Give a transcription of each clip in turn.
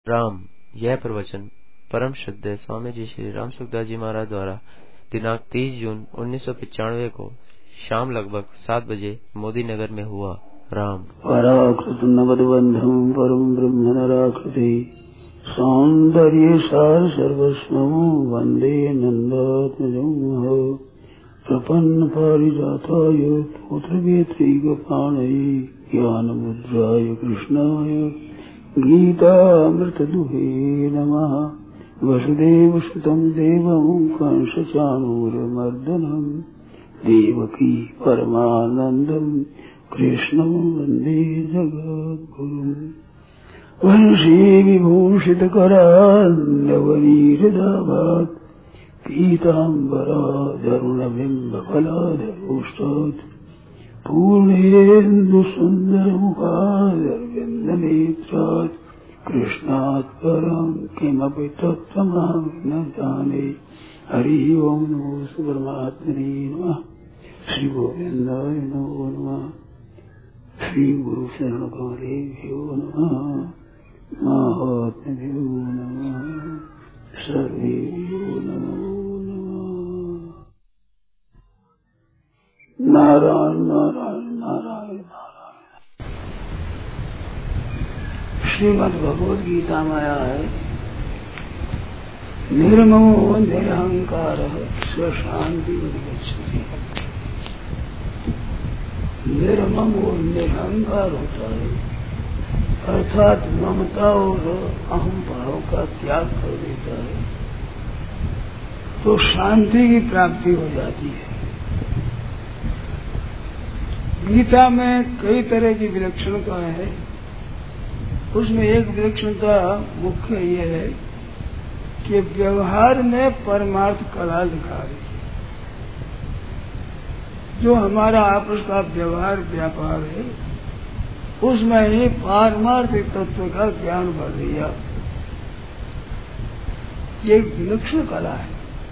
राम। यह प्रवचन परम श्रद्धेय स्वामी जी श्री राम सुखदास जी महाराज द्वारा दिनांक 30 जून 1995 को शाम लगभग 7 बजे मोदी नगर में हुआ। राम। पराकृत नवद्बंधम परम ब्रह्म नराकृति सौंदर्य सार सर्वस्वं वंदे नंदात्मजं प्रपन्न पारिजाताय पुत्रवेत्रैकपाणये ज्ञानमुद्राय कृष्णाय गीतामृतदुहे नमः। वसुदेवसुतं देवं कंसचाणूरमर्दनं देवकी परमानन्दं कृष्णं वन्दे जगद्गुरुम्। वंशी विभूषितकरान्नवनीरदाभात् पीताम्बराधरुणबिम्बफलाधरोष्टात् पूर्णेन्दुसुन्दरमुखादरविन्दनेत्रात् कृष्णात् परं किमपि तत्त्वमहं न जाने। हरि ओं नमो परमात्मने नमः। श्री गोविन्दाय नमो नमः। श्री गुरु शरणकमलेभ्यो नमः। महात्म्यो नमः। सर्वेभ्यो नमो नमः। नारायण नारायण नारायण नारायण। श्रीमद् भगवद गीता में आया है, निर्ममो निरहंकारः स्वशान्तिमधिगच्छति। निर्मम और निरहंकार होता है, अर्थात ममता और अहम भाव का त्याग कर देता है तो शांति की प्राप्ति हो जाती है। गीता में कई तरह की विलक्षणता है, उसमें एक विलक्षणता मुख्य ये है कि व्यवहार में परमार्थ कला दिखा रही है। जो हमारा आपस का व्यवहार व्यापार है उसमें ही पारमार्थिक तत्व का ज्ञान बढ़ दिया। ये विलक्षण कला है।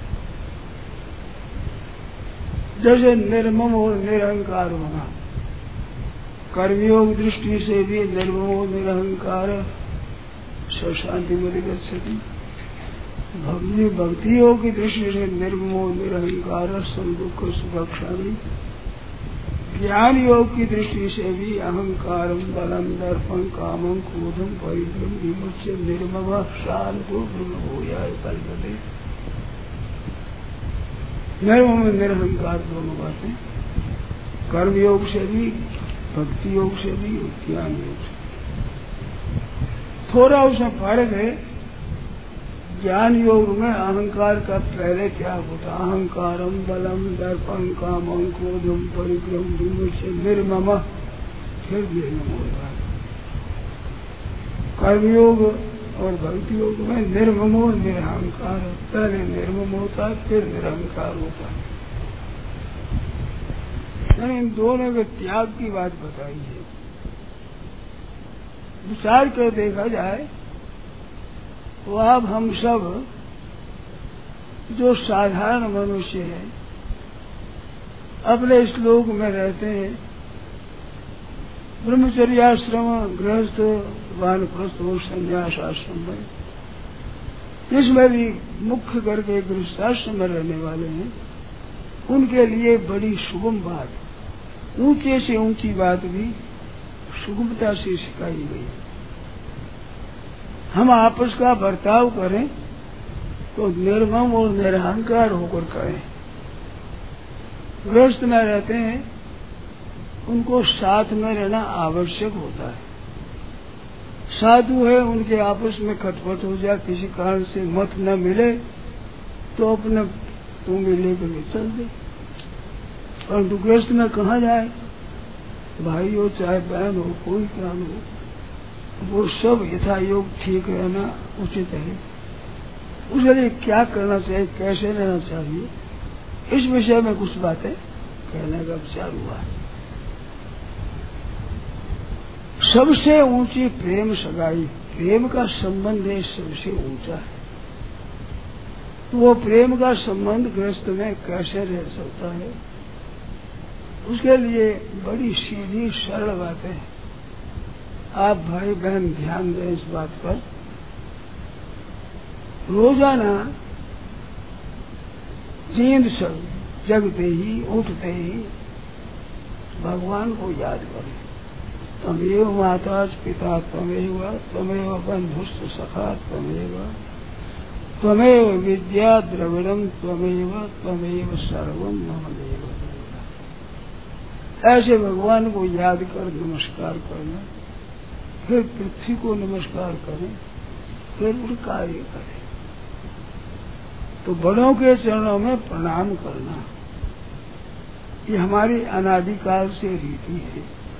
जैसे निर्मम और निरहंकार होना, कर्मयोग दृष्टि से भी निर्ममो निरहंकार स्वशांति मधिगच्छति। भक्ति योग की दृष्टि से निर्ममो निरहंकार संदुख सुभक्षामि। ज्ञान योग की दृष्टि से भी अहंकारम बलम दर्पण कामम क्रोधम परिग्रम विमुच्य निर्मम शांतो ब्रह्म भूयाय कल्पते। निर्मम निरहंकार दोनों बातें कर्म योग से भी, भक्ति योग से भी, ज्ञान योग से। थोड़ा उसमें फर्क है। ज्ञान योग में अहंकार का पहले त्याग होता, अहंकारम बलम दर्पण कामम क्रोधम परिग्रम विमुच्य निर्मम, फिर निर्मम होता है। कर्मयोग और भक्ति योग में निर्ममो निरहंकार, पहले निर्मम होता है फिर निरहंकार होता है। यानी इन दोनों के त्याग की बात बताई है। विचार कर देखा जाए तो अब हम सब जो साधारण मनुष्य हैं अपने इस लोक में रहते हैं, ब्रह्मचर्याश्रम, गृहस्थ, वानप्रस्थ और संन्यास आश्रम में, इसमें भी मुख्य करके गृहस्थाश्रम में रहने वाले हैं, उनके लिए बड़ी सुगम बात, ऊंचे से ऊंची बात भी सुगमता से सिखाई गई। हम आपस का बर्ताव करें तो निर्मम और निरहंकार होकर करें। गृहस्थ में रहते हैं, उनको साथ में रहना आवश्यक होता है। साधु है, उनके आपस में खटपट हो जाए, किसी कारण से मत न मिले तो अपने टूंगे लेकर चल दे। परंतु गृहस्थ में कहाँ जाए, भाई हो चाहे बहन हो, कोई काम हो, वो सब यथा योग ठीक रहना उचित है। उसके लिए क्या करना चाहिए, कैसे रहना चाहिए, इस विषय में कुछ बातें कहने का विचार हुआ है। सबसे ऊंची प्रेम सगाई, प्रेम का संबंध है, सबसे ऊंचा है। तो वो प्रेम का संबंध गृहस्थ में कैसे रह सकता है, उसके लिए बड़ी सीधी सरल बातें हैं। आप भाई बहन ध्यान दें इस बात पर रोजाना नींद सब जगते ही उठते ही भगवान को याद करें। तमेव माता पिता तमेव, तमेव बंधुश्च सखा तमेव, त्वमेव विद्या द्रविड़म त्वमेव, त्वमेव सर्वम मम देव। ऐसे भगवान को याद कर नमस्कार करना, फिर पृथ्वी को नमस्कार करें, फिर उन कार्य करें। तो बड़ों के चरणों में प्रणाम करना ये हमारी अनादिकाल से रीति है।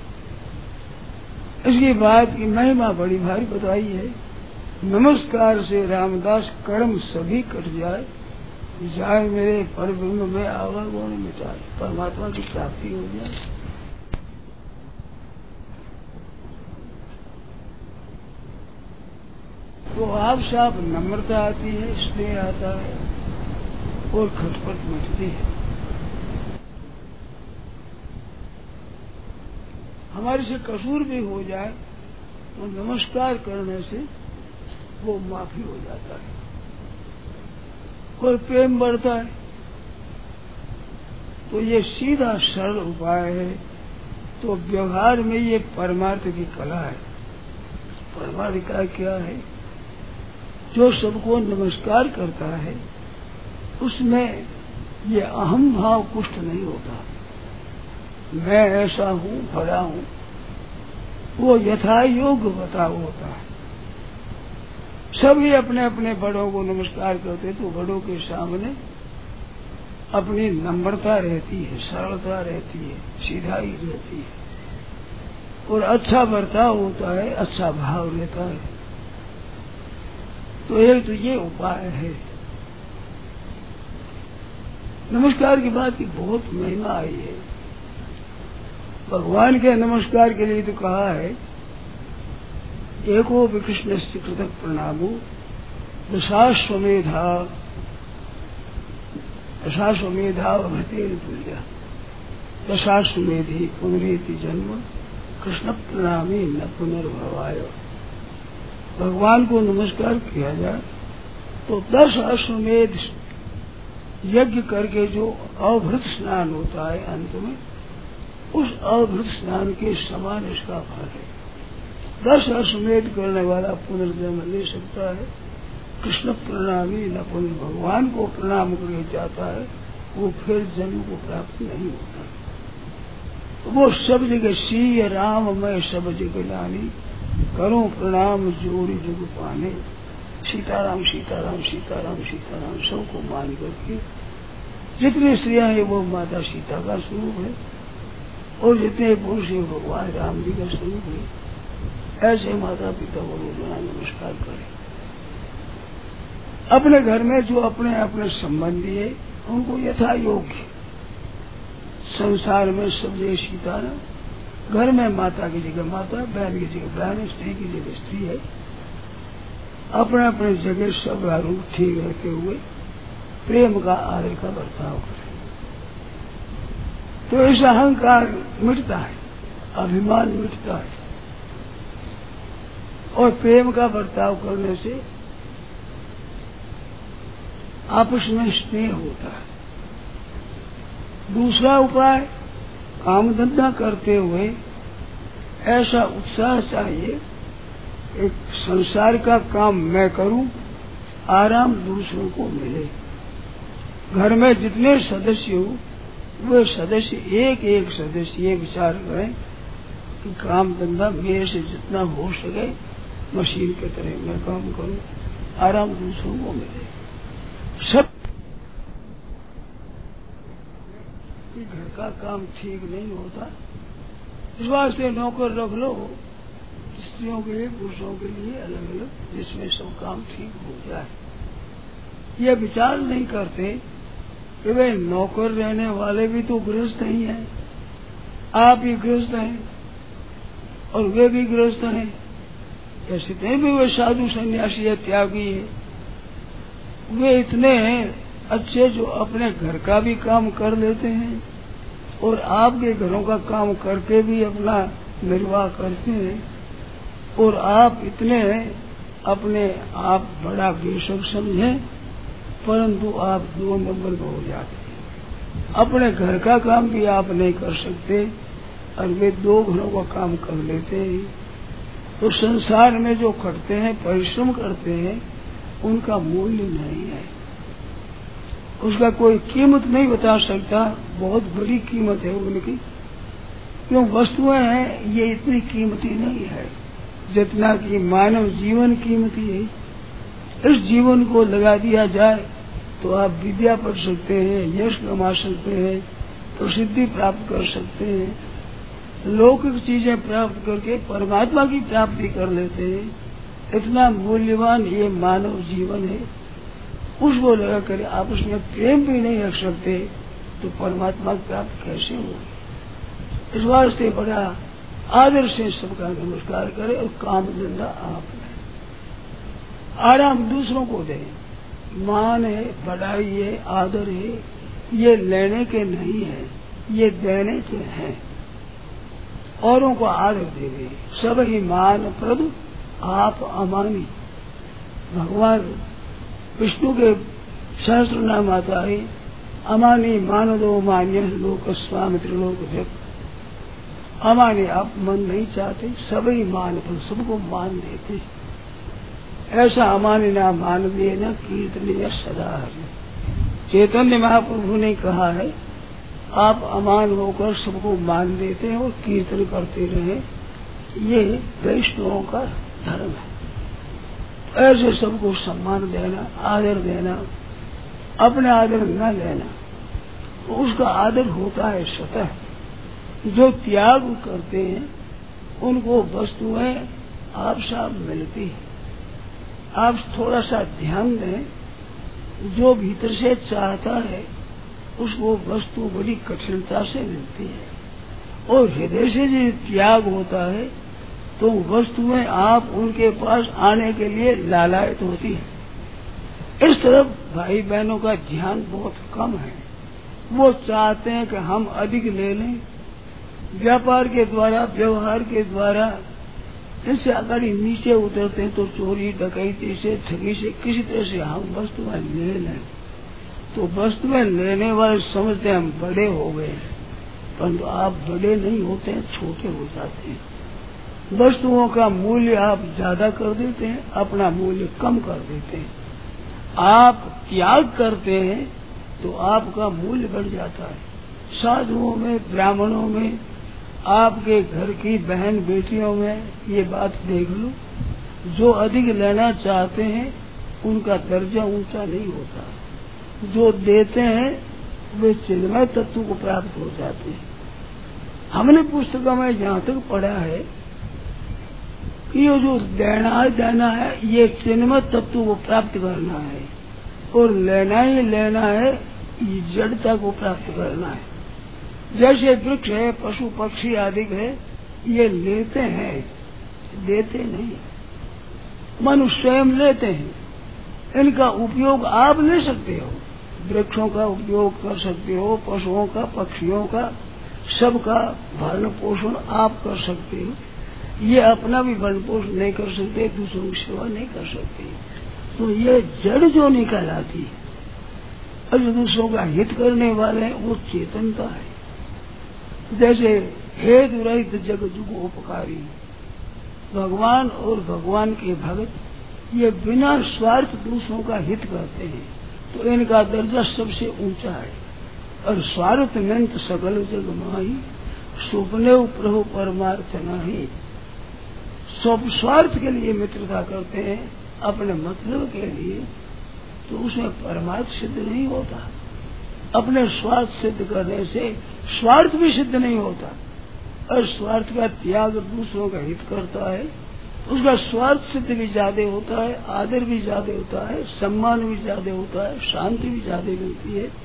इसकी बात की महिमा बड़ी भारी बताई है। नमस्कार से रामदास कर्म सभी कट जाए, जाए मेरे परब्रह्म में आवागुण मिटाए, परमात्मा की प्राप्ति हो जाए। तो आप साफ नम्रता आती है, स्नेह आता है और खटपट मिटती है। हमारे से कसूर भी हो जाए तो नमस्कार करने से वो माफी हो जाता है, कोई प्रेम बढ़ता है। तो ये सीधा सरल उपाय है। तो व्यवहार में ये परमार्थ की कला है। परमार्थ का क्या है? जो सबको नमस्कार करता है उसमें ये अहम भाव पुष्ट नहीं होता, मैं ऐसा हूँ बड़ा हूँ, वो यथा योग्य बताओ होता है। सभी अपने अपने बड़ों को नमस्कार करते तो बड़ों के सामने अपनी नम्रता रहती है, सरलता रहती है, सीधाई रहती है और अच्छा बर्ताव होता है, अच्छा भाव रहता है। तो एक तो ये उपाय है। नमस्कार की बात की बहुत महिमा आई है। भगवान के नमस्कार के लिए तो कहा है, एको विकृष्ण कृतक प्रणामो दशाश्वमेधा भतेन तुल्य, दशाश्वमेधि पुनरेति जन्म कृष्ण प्रणामी न पुनर्भवाय। भगवान को नमस्कार किया जाए तो 10 अश्वमेध यज्ञ करके जो अवभृत स्नान होता है अंत में, उस अवभृत स्नान के समान इसका फल है। 10 अश्वमेध करने वाला पुनर्जन्म ले सकता है। कृष्ण प्रणामी न पुनः, भगवान को प्रणाम करके जाता है वो फिर जन्म को प्राप्त नहीं होता। वो सब जगह सी राम मैं सब जगह लानी, करूं प्रणाम जोड़ी जुग पाने। सीताराम सीताराम सीताराम सीताराम सबको मान करके जितनी स्त्रियां हैं वो माता सीता का स्वरूप है और जितने पुरुष हैं भगवान राम जी का स्वरूप है। ऐसे माता पिता को रोजाना नमस्कार करें। अपने घर में जो अपने अपने संबंधी है उनको यथा योग्य, संसार में सब जगह सीताराम, घर में माता की जगह माता, बहन की जगह बहन, स्त्री की जगह स्त्री है। अपने अपने जगह सब रूप ठीक रहते हुए प्रेम का आदर का बर्ताव करें। तो इस अहंकार मिटता है, अभिमान मिटता है और प्रेम का बर्ताव करने से आपस में स्नेह होता है। दूसरा उपाय, काम धंधा करते हुए ऐसा उत्साह चाहिए, एक संसार का काम मैं करूं, आराम दूसरों को मिले। घर में जितने सदस्य हो वे सदस्य एक एक सदस्य ये विचार करें कि काम धंधा मेरे से जितना हो सके मशीन के तरह मैं काम करूं, आराम दूसरों को मिले। सब घर का काम ठीक नहीं होता, इस वास्ते नौकर रख लो, स्त्रियों के लिए पुरुषों के लिए अलग अलग, जिसमें सब काम ठीक हो जाए। ये विचार नहीं करते कि वे नौकर रहने वाले भी तो गृहस्थ ही हैं, आप ही गृहस्थ हैं और वे भी गृहस्थ हैं। ऐसे नहीं भी वे साधु सन्यासी है, त्यागी है, वे इतने हैं अच्छे जो अपने घर का भी काम कर लेते हैं और आपके घरों का काम करके भी अपना निर्वाह करते हैं। और आप इतने अपने आप बड़ा बेशक समझें, परंतु आप 2 नंबर में हो जाते हैं। अपने घर का काम भी आप नहीं कर सकते और वे 2 घरों का काम कर लेते हैं। तो संसार में जो खटते हैं, परिश्रम करते हैं, उनका मूल्य नहीं है, उसका कोई कीमत नहीं बता सकता। बहुत बड़ी कीमत है उनकी, क्यों वस्तुएं हैं ये इतनी कीमती नहीं है जितना कि मानव जीवन कीमती है। इस जीवन को लगा दिया जाए तो आप विद्या पढ़ सकते हैं, यश कमा सकते हैं, प्रसिद्धि प्राप्त कर सकते हैं, लौकिक चीजें प्राप्त करके परमात्मा की प्राप्ति कर लेते हैं। इतना मूल्यवान ये मानव जीवन है, उसको लगा कर आपस में प्रेम भी नहीं रख सकते तो परमात्मा की प्राप्त कैसे होगी। इस वास्ते बड़ा आदर से सबका नमस्कार करे और काम धंधा आप लें, आराम दूसरों को दें। मान है, बड़ाई है, आदर है, ये लेने के नहीं है, ये देने के हैं। औरों को आदर देवे, सब ही मान प्रद आप अमानी। भगवान विष्णु के सहस्त्र नाम आता है, अमानी मान दो मान्य लोक स्वामी त्रिलोक व्यक्त। अमानी आप मन नहीं चाहते, सभी मान पर सबको मान देते। ऐसा अमानी ना मान दिए न कीर्तनीय सदा है। चैतन्य महाप्रभु ने कहा है, आप अमान होकर सबको मान देते हैं और कीर्तन करते रहे, ये वैष्णवों का धर्म है। ऐसे सबको सम्मान देना, आदर देना, अपने आदर न लेना, उसका आदर होता है स्वतः। जो त्याग करते हैं उनको वस्तुएं आप साथ मिलती है। आप थोड़ा सा ध्यान दें, जो भीतर से चाहता है उसको वस्तु बड़ी कठिनता से मिलती है, और हृदय से जो त्याग होता है तो वस्तुएं आप उनके पास आने के लिए लालायित होती है। इस तरफ भाई बहनों का ध्यान बहुत कम है। वो चाहते हैं कि हम अधिक ले लें, व्यापार के द्वारा, व्यवहार के द्वारा इनसे अगर नीचे उतरते हैं तो चोरी डकैती से, ठगी से, किसी तरह से हम वस्तुएं ले लें। तो वस्तुएं लेने वाले समझते हैं हम बड़े हो गए, परंतु आप बड़े नहीं होते हैं, छोटे हो जाते हैं। वस्तुओं का मूल्य आप ज्यादा कर देते हैं, अपना मूल्य कम कर देते हैं। आप त्याग करते हैं तो आपका मूल्य बढ़ जाता है। साधुओं में, ब्राह्मणों में, आपके घर की बहन बेटियों में ये बात देख लो, जो अधिक लेना चाहते हैं उनका दर्जा ऊंचा नहीं होता। जो देते हैं वे चिन्मय तत्व को प्राप्त हो जाते हैं। हमने पुस्तकों में जहाँ तक पढ़ा है कि ये जो देना है ये चिन्मय तत्व को प्राप्त करना है, और लेना ही लेना है ये जड़ता को प्राप्त करना है। जैसे वृक्ष है, पशु पक्षी आदि है, ये लेते हैं, देते नहीं। मनुष्य स्वयं लेते हैं, इनका उपयोग आप ले सकते हो। वृक्षों का उपयोग कर सकते हो, पशुओं का, पक्षियों का, सबका भरण पोषण आप कर सकते हो। ये अपना भी भरण पोषण नहीं कर सकते, दूसरों की सेवा नहीं कर सकते। तो ये जड़ जो निकल आती है और जो दूसरों का हित करने वाले हैं वो चेतनता है। जैसे हेतु रहित जग जुग उपकारी, भगवान और भगवान के भक्त ये बिना स्वार्थ दूसरों का हित करते हैं, तो इनका दर्जा सबसे ऊंचा है। और स्वार्थ नंत सकल जग माही, सुपने प्रभु परमार्थ नहीं। सब स्वार्थ के लिए मित्रता करते हैं, अपने मतलब के लिए, तो उसमें परमार्थ सिद्ध नहीं होता। अपने स्वार्थ सिद्ध करने से स्वार्थ भी सिद्ध नहीं होता। और स्वार्थ का त्याग दूसरों का हित करता है, उसका स्वार्थ सिद्ध भी ज्यादा होता है, आदर भी ज्यादा होता है, सम्मान भी ज्यादा होता है, शांति भी ज्यादा मिलती है।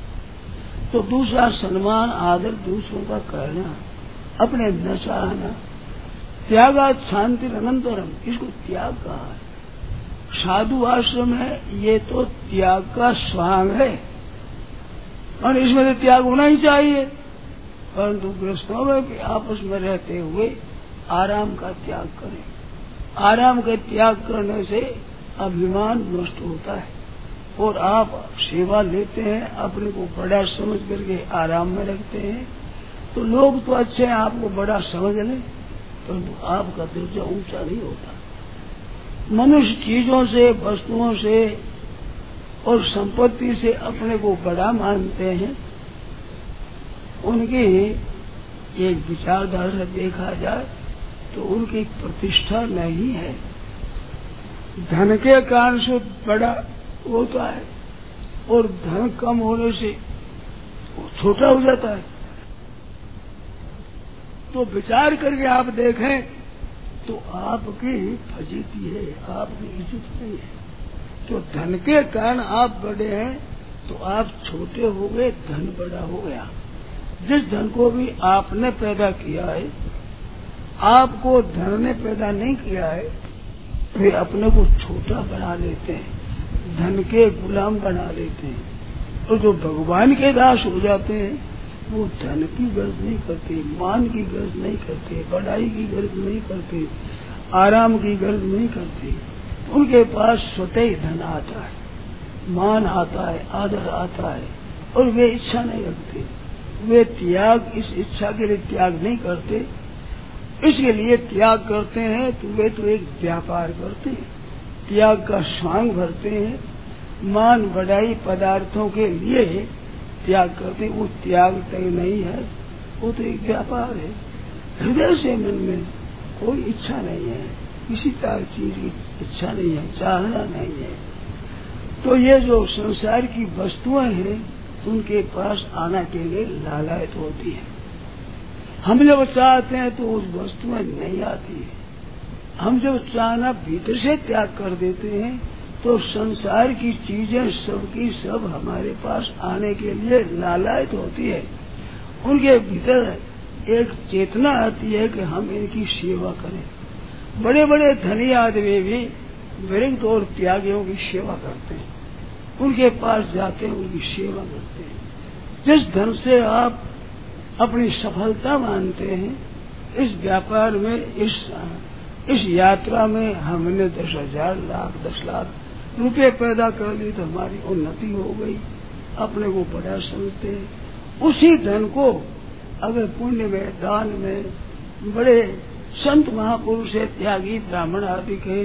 तो दूसरा सम्मान आदर दूसरों का करना, अपने न चाहना, त्यागात शांति अनंतरम, इसको त्याग कहा है। साधु आश्रम है ये तो त्याग का स्वांग है, और इसमें तो त्याग होना ही चाहिए। परंतु गृहस्थों में भी आपस में रहते हुए आराम का त्याग करें, आराम का त्याग करने से अभिमान नष्ट होता है और आप सेवा लेते हैं, अपने को बड़ा समझ करके आराम में रखते हैं, तो लोग तो अच्छे हैं आपको बड़ा समझ लें, परंतु आपका दर्जा ऊंचा नहीं होता। मनुष्य चीजों से, वस्तुओं से और संपत्ति से अपने को बड़ा मानते हैं। उनकी एक विचारधारा देखा जाए तो उनकी प्रतिष्ठा नहीं है। धन के कारण से बड़ा होता है और धन कम होने से वो छोटा हो जाता है। तो विचार करके आप देखें तो आपकी फजीती है, आपकी इज्जत नहीं है। तो धन के कारण आप बड़े हैं तो आप छोटे हो गए, धन बड़ा हो गया। जिस धन को भी आपने पैदा किया है, आपको धन ने पैदा नहीं किया है, वे अपने को छोटा बना लेते हैं, धन के गुलाम बना लेते हैं। और जो भगवान के दास हो जाते हैं वो धन की गर्ज नहीं करते, मान की गर्ज नहीं करते, बढ़ाई की गर्ज नहीं करते, आराम की गर्ज नहीं करते। उनके पास स्वतः ही धन आता है, मान आता है, आदर आता है और वे इच्छा नहीं रखते। वे त्याग, इस इच्छा के लिए त्याग नहीं करते, इसके लिए त्याग करते हैं तो वे तो एक व्यापार करते हैं, त्याग का स्वांग भरते हैं, मान बढ़ाई पदार्थों के लिए त्याग करते हैं। वो त्याग तय नहीं है, वो तो एक व्यापार है। हृदय से मन में कोई इच्छा नहीं है, किसी चीज की इच्छा नहीं है, चाहना नहीं है। तो ये जो संसार की वस्तुएं हैं उनके पास आना के लिए लालच होती है। हम जब चाहते हैं तो उस वस्तु में नहीं आती है। हम जब चाहना भीतर से त्याग कर देते हैं तो संसार की चीजें सबकी सब हमारे पास आने के लिए लालच होती है। उनके भीतर एक चेतना आती है कि हम इनकी सेवा करें। बड़े बड़े धनी आदमी भी विरक्त और त्यागियों की सेवा करते हैं, उनके पास जाते हैं, उनकी सेवा करते हैं। जिस धन से आप अपनी सफलता मानते हैं, इस व्यापार में, इस यात्रा में हमने 10,000 लाख 10 लाख रुपए पैदा कर लिए तो हमारी उन्नति हो गई, अपने को बड़ा समझते हैं। उसी धन को अगर पुण्य में, दान में बड़े संत महापुरुष है, त्यागी ब्राह्मण आदि के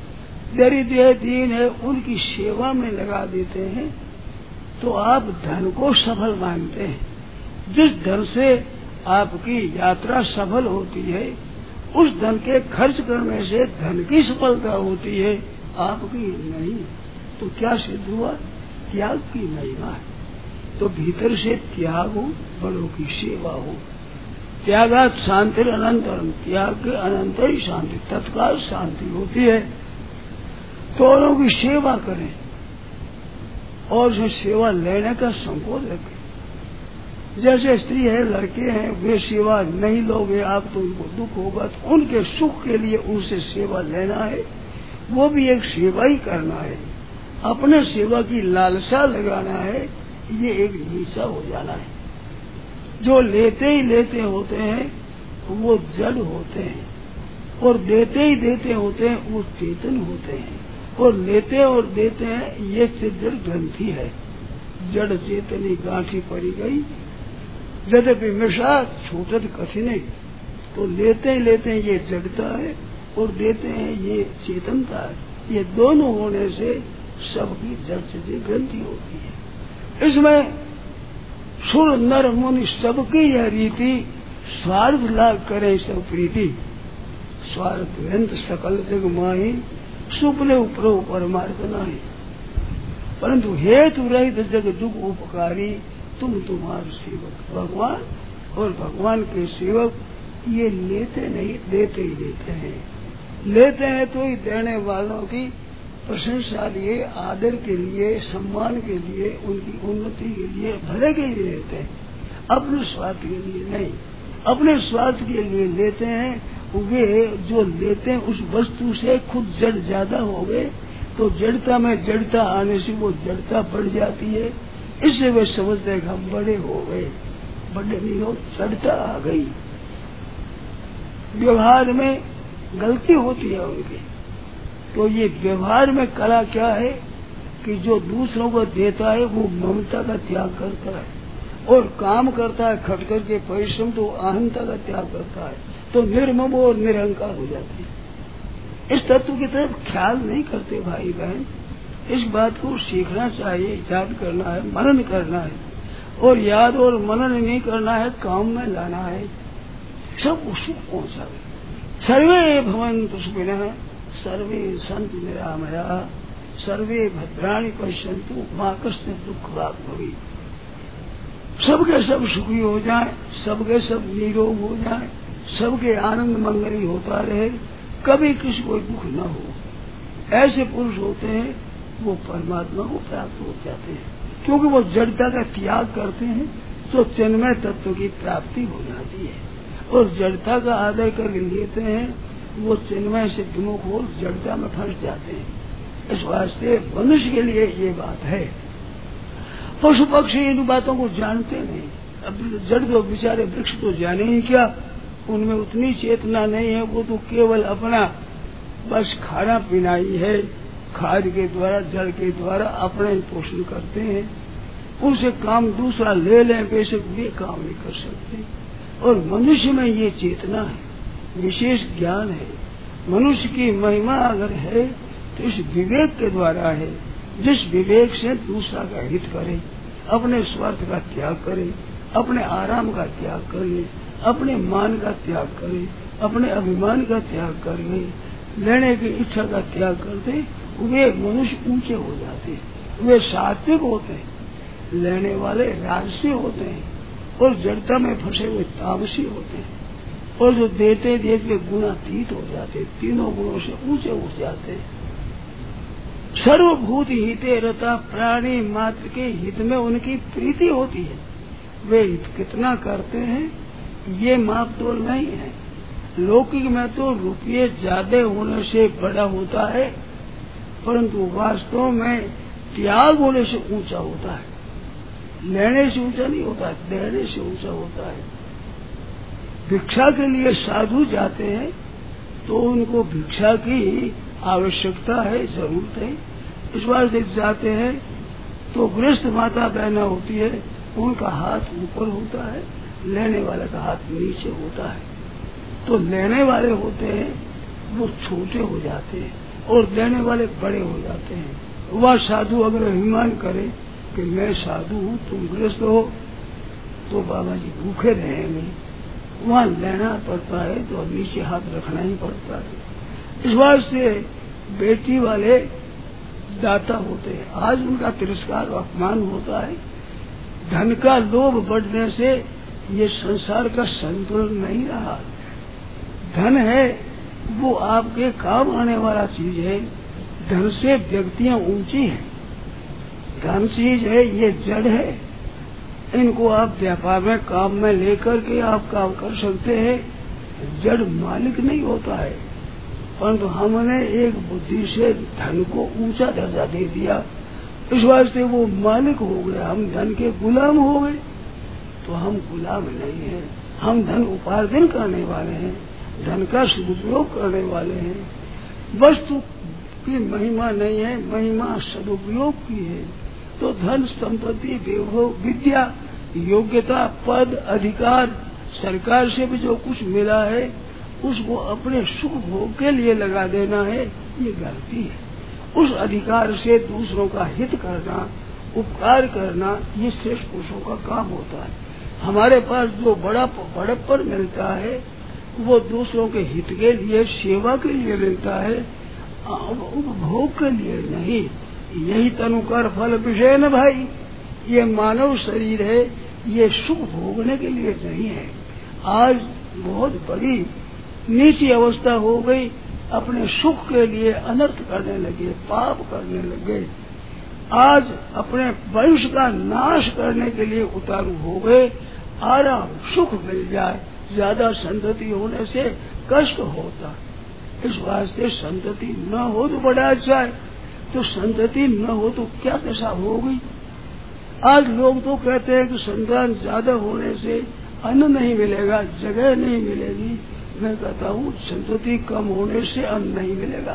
दरिद्र दीन है, उनकी सेवा में लगा देते हैं तो आप धन को सफल मानते हैं। जिस धन से आपकी यात्रा सफल होती है, उस धन के खर्च करने से धन की सफलता होती है, आपकी नहीं। तो क्या सिद्ध हुआ? त्याग की महिमा है। तो भीतर से त्याग हो, बड़ों की सेवा हो। त्यागात शांति अनंतरम, त्याग के अनंतर ही शांति, तत्काल शांति होती है। तो औरों की सेवा करें और जो सेवा लेने का संकोच रखें। जैसे स्त्री है, लड़के हैं, वे सेवा नहीं लोगे आप तो उनको दुख होगा, तो उनके सुख के लिए उनसे सेवा लेना है, वो भी एक सेवा ही करना है। अपने सेवा की लालसा लगाना है, ये एक नीचा हो जाना है। जो लेते ही लेते होते हैं वो जड़ होते हैं, और देते ही देते होते हैं वो चेतन होते हैं। और लेते और देते हैं ये जड़ ग्रंथि है, जड़ चेतनी गांठी पड़ी गई, यद्यपि मिशा छूटत कठिन। तो लेते ही लेते हैं ये जड़ता है और देते हैं ये चेतनता है। ये दोनों होने से सबकी जड़ से ग्रंथि होती है। इसमें सुर नर मुनि सबकी यह रीति, स्वार्थ लाभ करे सब प्रीति, स्वार्थ व्यंत सकल जग माही, सुपने उपरो परमार्थ नाही। परंतु हेतु रहित जग जुग उपकारी, तुम तुम्हारे सेवक। भगवान और भगवान के सेवक ये लेते नहीं, देते ही देते हैं। लेते हैं तो ही देने वालों की प्रशंसा लिए, आदर के लिए, सम्मान के लिए, उनकी उन्नति के लिए, भले के लिए लेते हैं, अपने स्वार्थ के लिए नहीं। अपने स्वार्थ के लिए लेते हैं। वे जो लेते हैं उस वस्तु से खुद जड़ ज्यादा हो गए, तो जड़ता में जड़ता आने से वो जड़ता बढ़ जाती है। इससे वे समझते हैं कि हम बड़े हो गए, बड़े नहीं हो, जड़ता आ गई। व्यवहार में गलती होती है उनकी। तो ये व्यवहार में कला क्या है कि जो दूसरों को देता है वो ममता का त्याग करता है, और काम करता है खट करके परिश्रम तो अहंता का त्याग करता है, तो निर्मम और निरहंकार हो जाते हैं। इस तत्व की तरफ ख्याल नहीं करते भाई बहन। इस बात को सीखना चाहिए, याद करना है, मनन करना है, और याद और मनन नहीं करना है, काम में लाना है, सब सुख पहुंचावे। सर्वे भवन्तु सुखिनः, सर्वे सन्तु निरामया, सर्वे भद्राणि पश्यन्तु मा कश्चित् दुःखभाग् भवेत्। सबके सब सुखी हो जाए, सबके सब निरोग हो जाए, सबके आनंद मंगली होता रहे, कभी किसी को दुख न हो। ऐसे पुरुष होते हैं वो परमात्मा को प्राप्त हो जाते हैं, क्योंकि वो जड़ता का त्याग करते हैं तो चिन्मय तत्व की प्राप्ति हो जाती है, और जड़ता का आदर कर लेते हैं वो चिन्मय से विमुख हो जड़ता में फंस जाते हैं। इस वास्ते मनुष्य के लिए ये बात है। पशु पक्षी इन बातों को जानते नहीं। अब जड़ तो बेचारे वृक्ष तो जाने ही क्या, उनमें उतनी चेतना नहीं है, वो तो केवल अपना बस खाना पीना ही है, खाद के द्वारा जल के द्वारा अपने पोषण करते हैं। उनसे काम दूसरा ले लें बेशक वे काम नहीं कर सकते। और मनुष्य में ये चेतना है, विशेष ज्ञान है। मनुष्य की महिमा अगर है तो इस विवेक के द्वारा है, जिस विवेक से दूसरा का हित करे, अपने स्वार्थ का त्याग करे, अपने आराम का त्याग करे, अपने मान का त्याग करे, अपने अभिमान का त्याग करे, लेने की इच्छा का त्याग करते, वे मनुष्य ऊंचे हो जाते हैं, वे सात्विक होते हैं। लेने वाले राजसी होते हैं, और जड़ता में फंसे हुए तामसी होते हैं, और जो देते देते गुणातीत हो जाते, तीनों गुणों से ऊंचे उठ जाते हैं। सर्वभूत हिते रता, प्राणी मात्र के हित में उनकी प्रीति होती है। वे हित कितना करते हैं ये मापतोल नहीं है। लौकिक में तो रुपये ज्यादा होने से बड़ा होता है, परंतु वास्तव में त्याग होने से ऊंचा होता है। लेने से ऊंचा नहीं होता, देने से ऊंचा होता है। भिक्षा के लिए साधु जाते हैं तो उनको भिक्षा की आवश्यकता है, जरूरत है, इस बार से जाते हैं तो गृहस्थ माता बहना होती है, उनका हाथ ऊपर होता है, लेने वाले का हाथ नीचे होता है। तो लेने वाले होते हैं वो छोटे हो जाते हैं और देने वाले बड़े हो जाते हैं। वह साधु अगर अभिमान करे कि मैं साधु हूँ, तुम गृहस्थ हो, तो बाबा जी भूखे रहेंगे, वहाँ लेना पड़ता है तो नीचे हाथ रखना ही पड़ता है। इस वास्ते बेटी वाले दाता होते हैं, आज उनका तिरस्कार और अपमान होता है। धन का लोभ बढ़ने से ये संसार का संतुलन नहीं रहा। धन है वो आपके काम आने वाला चीज है, धन से व्यक्तियां ऊंची हैं। धन चीज है, ये जड़ है, इनको आप व्यापार में काम में लेकर के आप काम कर सकते हैं। जड़ मालिक नहीं होता है, परंतु हमने एक बुद्धि से धन को ऊंचा दर्जा दे दिया, इस वास्ते वो मालिक हो गए, हम धन के गुलाम हो गए। तो हम गुलाम नहीं है, हम धन उपार्जन करने वाले हैं, धन का सदुपयोग करने वाले हैं। वस्तु की महिमा नहीं है, महिमा सदुपयोग की है। तो धन संपत्ति वैभव विद्या योग्यता पद अधिकार सरकार से भी जो कुछ मिला है उसको अपने सुख भोग के लिए लगा देना है, ये गलती है। उस अधिकार से दूसरों का हित करना, उपकार करना, ये श्रेष्ठ पुरुषों का काम होता है। हमारे पास जो बड़प्पन मिलता है वो दूसरों के हित के लिए, सेवा के लिए मिलता है, उपभोग के लिए नहीं। यही तनुकर फल विषय न भाई, ये मानव शरीर है, ये सुख भोगने के लिए नहीं है। आज बहुत बड़ी नीची अवस्था हो गई, अपने सुख के लिए अनर्थ करने लगे, पाप करने लगे। आज अपने वंश का नाश करने के लिए उतारू हो गए। आराम सुख मिल जाए, ज्यादा संतति होने से कष्ट होता, इस वास्ते संतति न हो तो बड़ा अच्छा है। तो संतति न हो तो क्या दशा होगी। आज लोग तो कहते हैं कि संतान ज्यादा होने से अन्न नहीं मिलेगा, जगह नहीं मिलेगी। मैं कहता हूँ संतति कम होने से अन्न नहीं मिलेगा,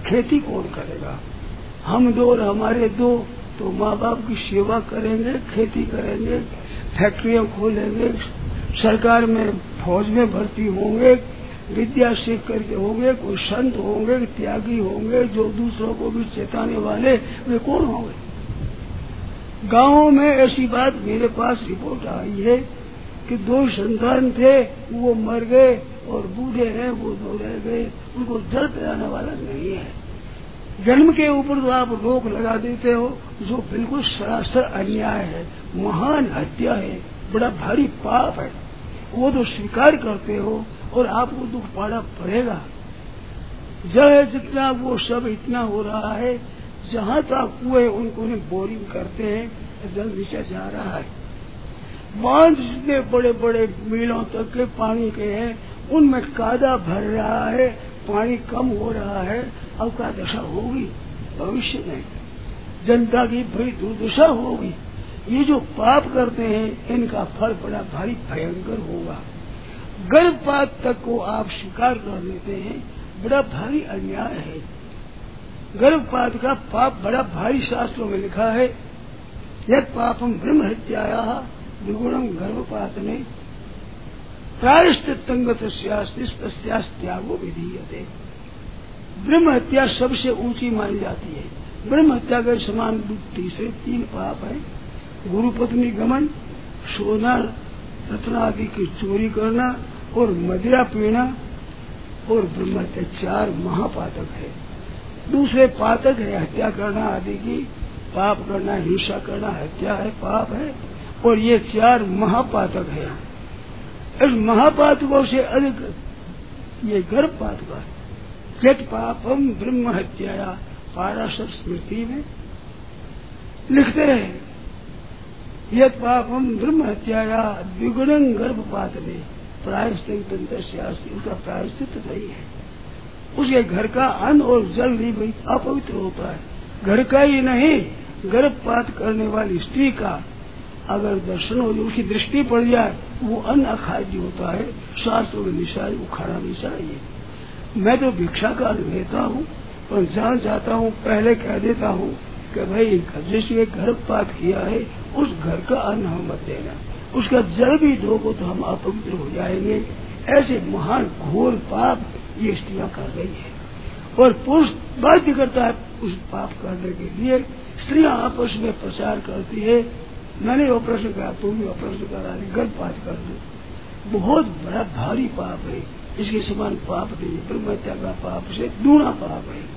खेती कौन करेगा? हम दो और हमारे दो तो माँ बाप की सेवा करेंगे, खेती करेंगे, फैक्ट्रियां खोलेंगे, सरकार में फौज में भर्ती होंगे, विद्या सीख करके होंगे, कोई संत होंगे, त्यागी होंगे, जो दूसरों को भी चेताने वाले, वे कौन होंगे? गांवों में ऐसी बात मेरे पास रिपोर्ट आई है कि 2 संतान थे, वो मर गए और बूढ़े हैं वो 2 रह गए, उनको जल पिलाने वाला नहीं है। जन्म के ऊपर तो आप रोक लगा देते हो, जो बिल्कुल सरासर अन्याय है, महान हत्या है, बड़ा भारी पाप है, वो तो स्वीकार करते हो और आपको दुख पाना पड़ेगा। जय जितना वो सब इतना हो रहा है, जहाँ तक कुएं उनको बोरिंग करते हैं, जल नीचे जा रहा है। बांध जितने बड़े बड़े मीलों तक के पानी के हैं, उनमें कादा भर रहा है, पानी कम हो रहा है। अब क्या दशा होगी भविष्य में? जनता की बड़ी दुर्दशा होगी। ये जो पाप करते हैं इनका फल बड़ा भारी भयंकर होगा। गर्भपात तक को आप स्वीकार कर लेते हैं, बड़ा भारी अन्याय है। गर्भपात का पाप बड़ा भारी शास्त्रों में लिखा है, यद पापम ब्रह्म हत्याया द्विगुणम गर्भपात में प्रायश्चित्तंगत्यागो विधीयते। ब्रह्म हत्या सबसे ऊंची मानी जाती है। ब्रह्म हत्या के समान तीसरे 3 पाप है, गुरु पत्नी गमन, सोना रत्न आदि की चोरी करना और मदिरा पीना और ब्रह्म हत्या 4 महापातक है। दूसरे पातक है हत्या करना आदि की, पाप करना, हिंसा करना, हत्या है, पाप है, और ये 4 महापातक है। इस महापातकों से अधिक ये गर्भपात का यत पापम ब्रह्म हत्याया, पाराशर स्मृति में लिखते हैं, यत पापम ब्रह्म हत्याया द्विगुणं गर्भपात में प्रायश्चित उसका प्रायश्चित नहीं है। उसके घर का अन्न और जल नहीं अपवित्र होता है। घर का ही नहीं, गर्भपात करने वाली स्त्री का अगर दर्शन हो, उसकी दृष्टि पड़ जाए, वो अन्न अखाद्य होता है। शास्त्रों में निशान वो खाना नहीं चाहिए। मैं तो भिक्षा का लेता हूँ, और जहाँ जाता हूँ पहले कह देता हूँ कि भाई जिसने गर्भपात किया है उस घर का अन्न हम मत देना, उसका जल भी दोगे तो हम अपवित्र हो जाएंगे। ऐसे महान घोर पाप ये स्त्रियाँ कर रही है, और पुरुष बाध्य करता है उस पाप करने के लिए। स्त्रियाँ आपस में प्रचार करती है, मैंने ऑपरेशन करा, तू भी ऑपरेशन करा, गर्भपात कर दो। बहुत बड़ा भारी पाप है, इसके समान पाप नहीं। ब्रह्म हत्या का पाप से दूना पाप है।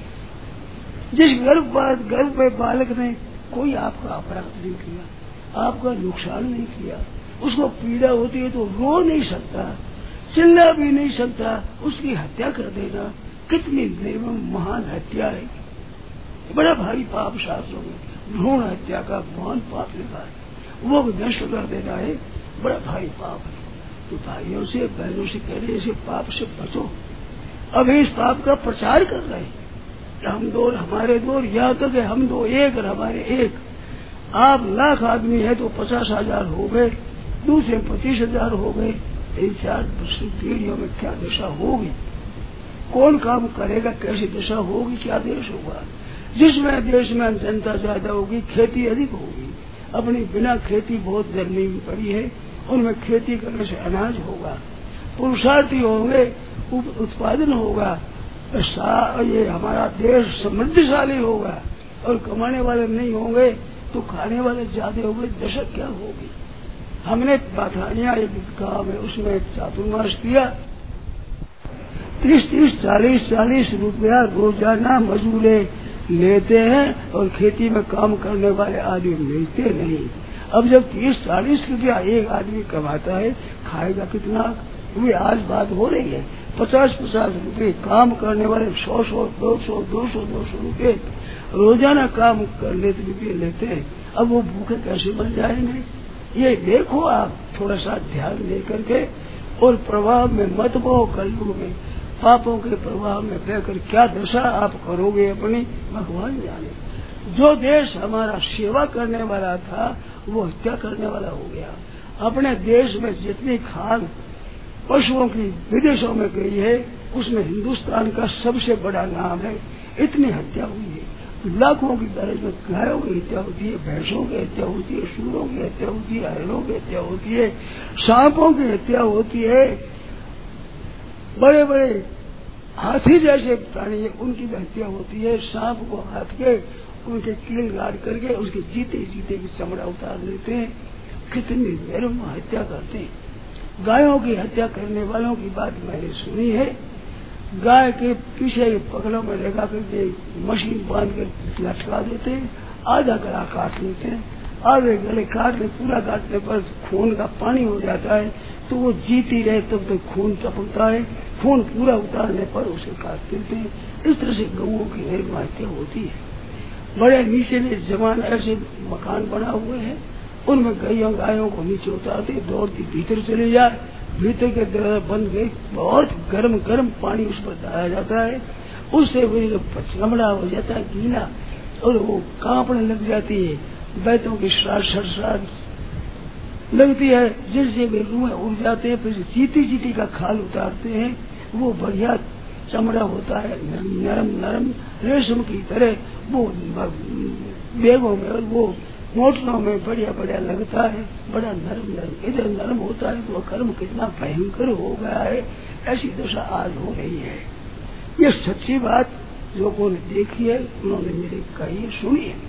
जिस गर्भ में बालक ने कोई आपका अपराध नहीं किया, आपका नुकसान नहीं किया, उसको पीड़ा होती है तो रो नहीं सकता, चिल्ला भी नहीं सकता, उसकी हत्या कर देना कितनी निर्मम महान हत्या है। बड़ा भारी पाप शास्त्रों में भ्रूण हत्या का महान पाप लिखा है, वो नष्ट कर देना है, बड़ा भारी पाप है। तो भाइयों से बहनों से कह रहे ऐसे पाप से बचो। अब इस पाप का प्रचार कर रहे हैं, हम 2 और हमारे 2, यहाँ तक है हम 2 1 और हमारे 1। आप लाख आदमी है तो 50,000 हो गए, दूसरे 25,000 हो गए। 3-4 पीढ़ियों में क्या दशा होगी? कौन काम करेगा? कैसी दशा होगी? क्या देश होगा? जिसमें देश में जनता ज्यादा होगी, खेती अधिक होगी। अपनी बिना खेती बहुत जमीन पड़ी है, उनमें खेती करने से अनाज होगा, पुरुषार्थी होंगे, उत्पादन होगा, ये हमारा देश समृद्धशाली होगा। और कमाने वाले नहीं होंगे तो खाने वाले ज्यादा होंगे, दशा क्या होगी? हमने पाथानिया एक गाँव में उसमें चातुर्मास किया, 30-30, 40-40 रुपया रोजाना मजूरे लेते हैं, और खेती में काम करने वाले आदमी मिलते नहीं। अब जब 30-40 रुपया एक आदमी कमाता है, खाएगा कितना? वे आज बात हो रही है 50-50 रुपये काम करने वाले 100-100, 200-200 रुपये रोजाना काम करने रुपये लेते हैं। अब वो भूखे कैसे बन जाएंगे? ये देखो आप थोड़ा सा ध्यान दे करके, और प्रभाव में मत बहो। कलयुग में पापों के प्रभाव में बहकर क्या दशा आप करोगे अपनी, भगवान जाने। जो देश हमारा सेवा करने वाला था वो हत्या करने वाला हो गया। अपने देश में जितनी खाद पशुओं की विदेशों में गई है, उसमें हिंदुस्तान का सबसे बड़ा नाम है। इतनी हत्या हुई है। लाखों की तरह में गायों की हत्या होती है, भैंसों की हत्या होती है, सूरों की हत्या होती है, हरणों की हत्या होती है, सांपों की हत्या होती है, बड़े बड़े हाथी जैसे प्राणी है उनकी हत्या होती है। सांप को हाथ के उनके कील गाड़ करके उसके जीते जीते की चमड़ा उतार लेते हैं। कितनी निर्मम हत्या करते हैं। गायों की हत्या करने वालों की बात मैंने सुनी है। गाय के पीछे पगलों में लगा करके मशीन बांध कर लटका देते हैं, आधा गला काट लेते हैं, आधे गले काटने पूरा काटने पर खून का पानी हो जाता है, तो वो जीती रहे तब तक खून टपकता है, खून पूरा उतारने पर उसे काट देते हैं। इस तरह से गऊओं की निर्मम हत्या होती है। बड़े नीचे जवान ऐसे मकान बना हुए हैं, उनमें गायों को नीचे उतारते, दौड़ती भीतर चले जाए, भीतर के दरवाजा बंद गए, बहुत गर्म गर्म पानी उस पर डाला जाता है, उससे चमड़ा हो जाता है गीला और वो कांपने लग जाती है, बैतों की श्रास लगती है, जिससे वे रुएं उड़ जाते हैं। फिर चीटी चीटी का खाल उतारते हैं, वो बढ़िया चमड़ा होता है, नरम नरम रेशम की तरह, वो बेगों में और वो मोटरों में बढ़िया बढ़िया लगता है, बड़ा नरम नरम। इधर नरम होता है तो कर्म कितना भयंकर हो गया है, ऐसी दशा आज हो रही है। ये सच्ची बात जो को ने देखी है, उन्होंने मेरी कही सुनी है।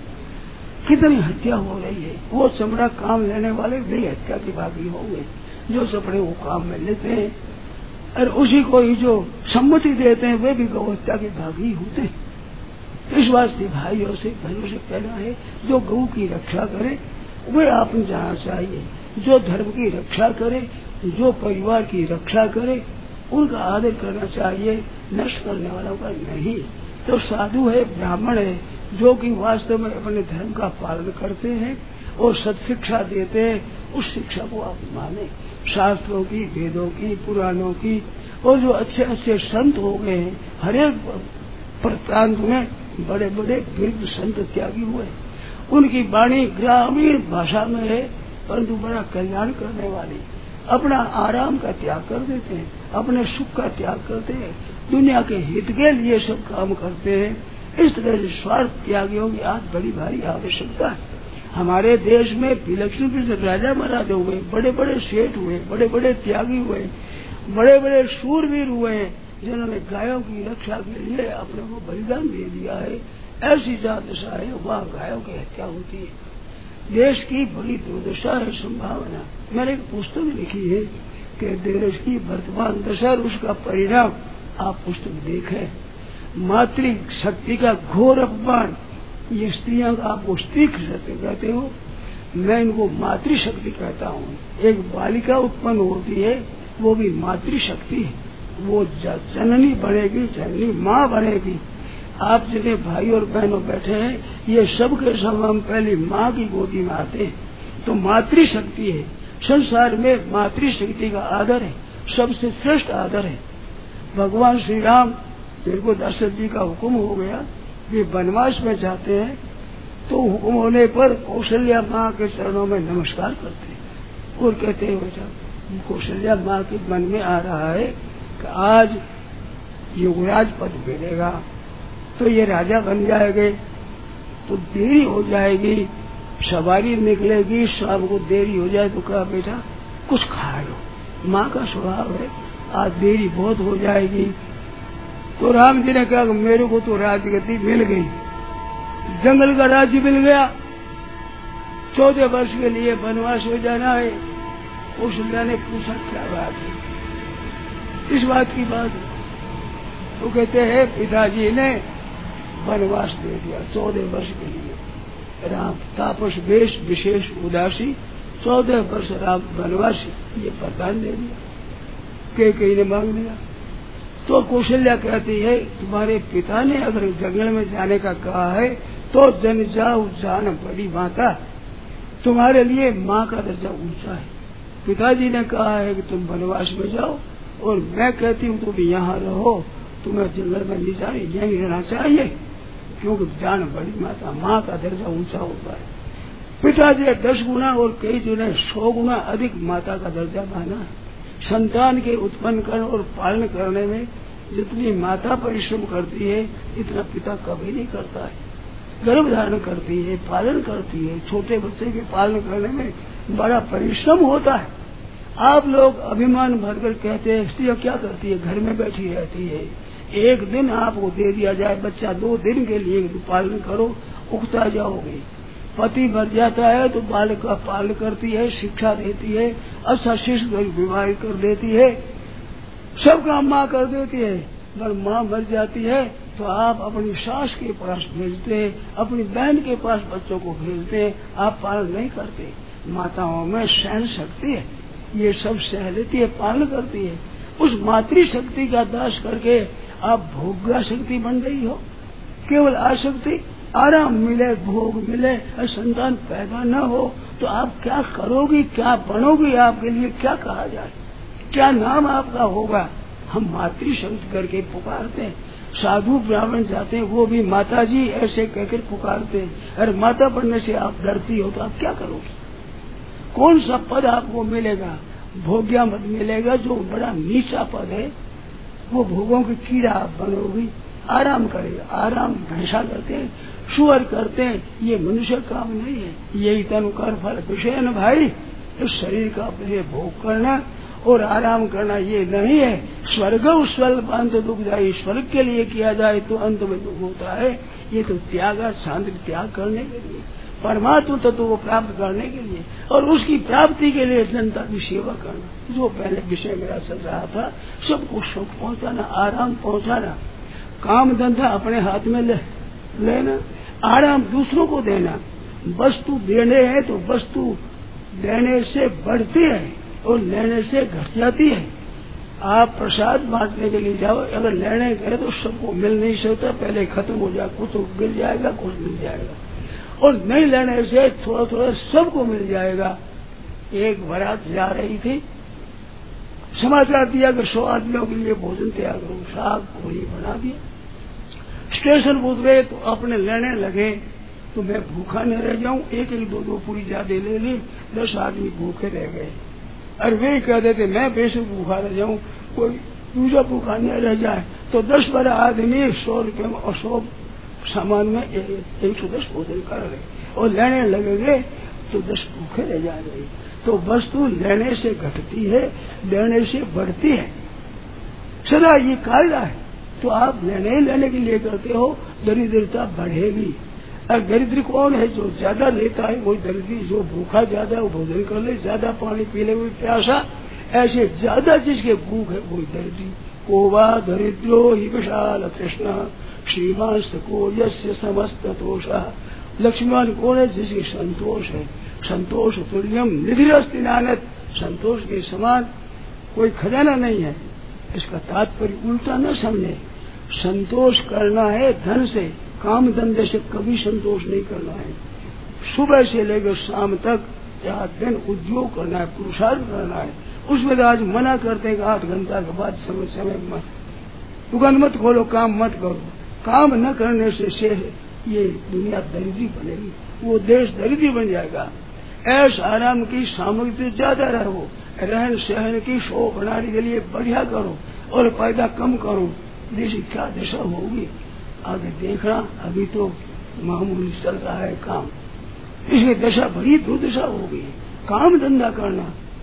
कितनी हत्या हो रही है। वो चमड़ा काम लेने वाले वे हत्या के भागी होंगे, जो चमड़े वो काम में लेते हैं, और उसी को ही जो सम्मति देते हैं वे भी गौ हत्या के भागी होते हैं। इस वास्ते भाइयों से बहनों से कहना है, जो गौ की रक्षा करे वे आपने जाना चाहिए, जो धर्म की रक्षा करे, जो परिवार की रक्षा करे उनका आदर करना चाहिए, नष्ट करने वालों का नहीं। तो साधु है, ब्राह्मण है, जो कि वास्तव में अपने धर्म का पालन करते हैं और सत्शिक्षा देते हैं, उस शिक्षा को आप माने, शास्त्रों की, वेदों की, पुराणों की, और जो अच्छे अच्छे संत हो गए हैं, हरेक प्रांत में बड़े बड़े वृद्ध संत त्यागी हुए, उनकी वाणी ग्रामीण भाषा में है, परंतु बड़ा कल्याण करने वाली, अपना आराम का त्याग कर देते हैं, अपने सुख का त्याग करते हैं, दुनिया के हित के लिए सब काम करते हैं। इस तरह से स्वार्थ त्यागियों की आज बड़ी भारी आवश्यकता है। हमारे देश में विलक्षण राजा महाराजा हुए, बड़े बड़े सेठ हुए, बड़े बड़े त्यागी हुए, बड़े बड़े शूरवीर हुए, जिन्होंने गायों की रक्षा के लिए अपने को बलिदान दे दिया है। ऐसी जहाँ दशा है वहाँ गायों की हत्या होती है। देश की बड़ी दुर्दशा है, संभावना। मैंने एक पुस्तक लिखी है कि देश की वर्तमान दशा और उसका परिणाम आप पुस्तक देखें। मातृ शक्ति का घोर अपमान, ये स्त्रियां का आपको स्त्री शक्ति कहते हो, मैं इनको मातृशक्ति कहता हूँ। एक बालिका उत्पन्न होती है, वो भी मातृशक्ति है, वो जननी बनेगी, जननी माँ बनेगी। आप जितने भाई और बहनों बैठे हैं, ये सब के सब हम पहले माँ की गोदी में आते हैं, तो मातृशक्ति है। संसार में मातृशक्ति का आदर है, सबसे श्रेष्ठ आदर है। भगवान श्री राम, जिनको दशरथ जी का हुक्म हो गया, वे वनवास में जाते हैं, तो हुक्म होने पर कौशल्या माँ के चरणों में नमस्कार करते हैं और कहते हैं, बेटा कौशल्या माँ के मन में आ रहा है कि आज युवराज पद मिलेगा तो ये राजा बन जाएंगे, तो देरी हो जाएगी, सवारी निकलेगी, शाम को देरी हो जाए तो कहा बेटा कुछ खा लो। माँ का स्वभाव है, आज देरी बहुत हो जाएगी। तो राम जी ने कहा कि मेरे को तो राजगद्दी मिल गई, जंगल का राज्य मिल गया, 14 वर्ष के लिए वनवास हो जाना है। कौशल्या ने पूछा क्या बात है, इस बात की बात। तो कहते हैं पिताजी ने वनवास दे दिया 14 वर्ष के लिए। राम तापस वेश विशेष उदासी, 14 वर्ष राम वनवासी, ये वरदान दे दिया। कई ने मांग लिया। तो कौशल्या कहती है, तुम्हारे पिता ने अगर जंगल में जाने का कहा है तो जन जाओ जान बड़ी माता, तुम्हारे लिए माँ का दर्जा ऊंचा है। पिताजी ने कहा है कि तुम वनवास में जाओ, और मैं कहती हूँ तुम यहाँ रहो, तुम्हें जंगल में नहीं जाने, यहीं रहना चाहिए, क्योंकि जान बड़ी माता, माँ का दर्जा ऊंचा होता है। पिताजी 10 गुना और कई जो ने 100 गुना अधिक माता का दर्जा माना है। संतान के उत्पन्न करने और पालन करने में जितनी माता परिश्रम करती है इतना पिता कभी नहीं करता है। गर्भ धारण करती है, पालन करती है, छोटे बच्चे के पालन करने में बड़ा परिश्रम होता है। आप लोग अभिमान भरकर कहते हैं स्त्रियाँ क्या करती है, घर में बैठी रहती है। एक दिन आपको दे दिया जाए बच्चा, 2 दिन के लिए पालन करो, उगता जाओगे। पति मर जाता है तो बालक का पालन करती है, शिक्षा देती है, अच्छा शिष्य विवाह कर देती है, सब काम माँ कर देती है। पर माँ मर जाती है तो आप अपनी सास के पास भेजते हैं, अपनी बहन के पास बच्चों को भेजते हैं, आप पालन नहीं करते। माताओं में सहन शक्ति है, ये सब सह लेती है, पालन करती है। उस मातृ शक्ति का दास करके आप भोग्य शक्ति बन रही हो। केवल आसक्ति, आराम मिले, भोग मिले और संतान पैदा न हो तो आप क्या करोगी, क्या बनोगी, आपके लिए क्या कहा जाए, क्या नाम आपका होगा। हम मातृ शब्द करके पुकारते हैं। साधु ब्राह्मण जाते हैं वो भी माता जी ऐसे कहकर पुकारते हैं। अरे माता बनने से आप डरती हो तो आप क्या करोगे, कौन सा पद आपको मिलेगा। भोग्या मत मिलेगा जो बड़ा नीचा पद है, वो भोगों की कीड़ा आप बनोगी। आराम करेगा, आराम भैंसा करते हैं, सुअर करते हैं, ये मनुष्य काम नहीं है। यही तनुकर फल विषय न भाई, इस शरीर का भोग करना और आराम करना ये नहीं है। स्वर्ग स्वल्प अंत दुखदायी, स्वर्ग के लिए किया जाए तो अंत में दुख होता है। ये तो त्याग, शांति त्याग करने के लिए, परमात्मा तत्व को प्राप्त करने के लिए और उसकी प्राप्ति के लिए जनता की सेवा करना। जो पहले विषय मेरा चल रहा था, सबको सुख पहुंचाना, आराम पहुंचाना, काम धंधा अपने हाथ में लेना, आराम दूसरों को देना। वस्तु देने है तो वस्तु देने से बढ़ती है और लेने से घट जाती है। आप प्रसाद बांटने के लिए जाओ, अगर लेने गए तो सबको मिल नहीं सकता, पहले खत्म हो जाए, कुछ मिल जाएगा, कुछ मिल जाएगा, और नहीं लेने से थोड़ा थोड़ा सबको मिल जाएगा। एक बारात जा रही थी, समाचार दिया कि 100 आदमियों के लिए भोजन तैयार करो, साग पूरी बना दिया। स्टेशन उतरे तो अपने लेने लगे तो मैं भूखा न रह जाऊं, 1-2 पूरी ज्यादा ले ली, 10 आदमी भूखे रह गए। और वे कह देते मैं बेशक भूखा रह जाऊं, कोई दूसरा भूखा न रह जाए, तो 10-12 आदमी 100 रुपये में और 100 सामान में 110 भोजन कर रहे और लेने लगेंगे तो 10 भूखे रह जाएंगे। तो वस्तु लेने से घटती है, देने से बढ़ती है, सदा ये कायदा है। तो आप लेने के लिए करते हो, दरिद्रता बढ़ेगी। और दरिद्र कौन है, जो ज्यादा लेता है वही दरिद्री, जो भूखा ज्यादा है वो भोजन कर ले, ज्यादा पानी पी ले वही प्यासा, ऐसे ज्यादा जिसके भूख है वही दरिद्री। कोवा दरिद्रो ही विशाल तृष्णा श्रीमान को यस्य समस्त तोषा। लक्ष्मीवान कौन है, जिसके संतोष है, संतोष तुल्यम निधिरस्ति नानत, संतोष के समान कोई खजाना नहीं है। इसका तात्पर्य उल्टा न समझे। संतोष करना है धन से, काम धंधे से कभी संतोष नहीं करना है। सुबह से लेकर शाम तक या दिन उद्योग करना है, पुरुषार्थ करना है। उसमें तो आज मना करते हैं कि 8 घंटा के बाद समय मत, दुकान मत खोलो, काम मत करो। काम न करने से ये दुनिया दरिद्री बनेगी, वो देश दरिद्री बन जाएगा। ऐश आराम की सामग्री ज्यादा रहो, रहन सहन की शो बनाने के लिए बढ़िया करो और पैदा कम करो। देश की क्या दशा होगी आगे देखना। अभी तो मामूली चल रहा है काम, इसकी दशा बड़ी दुर्दशा होगी। काम धंधा करना,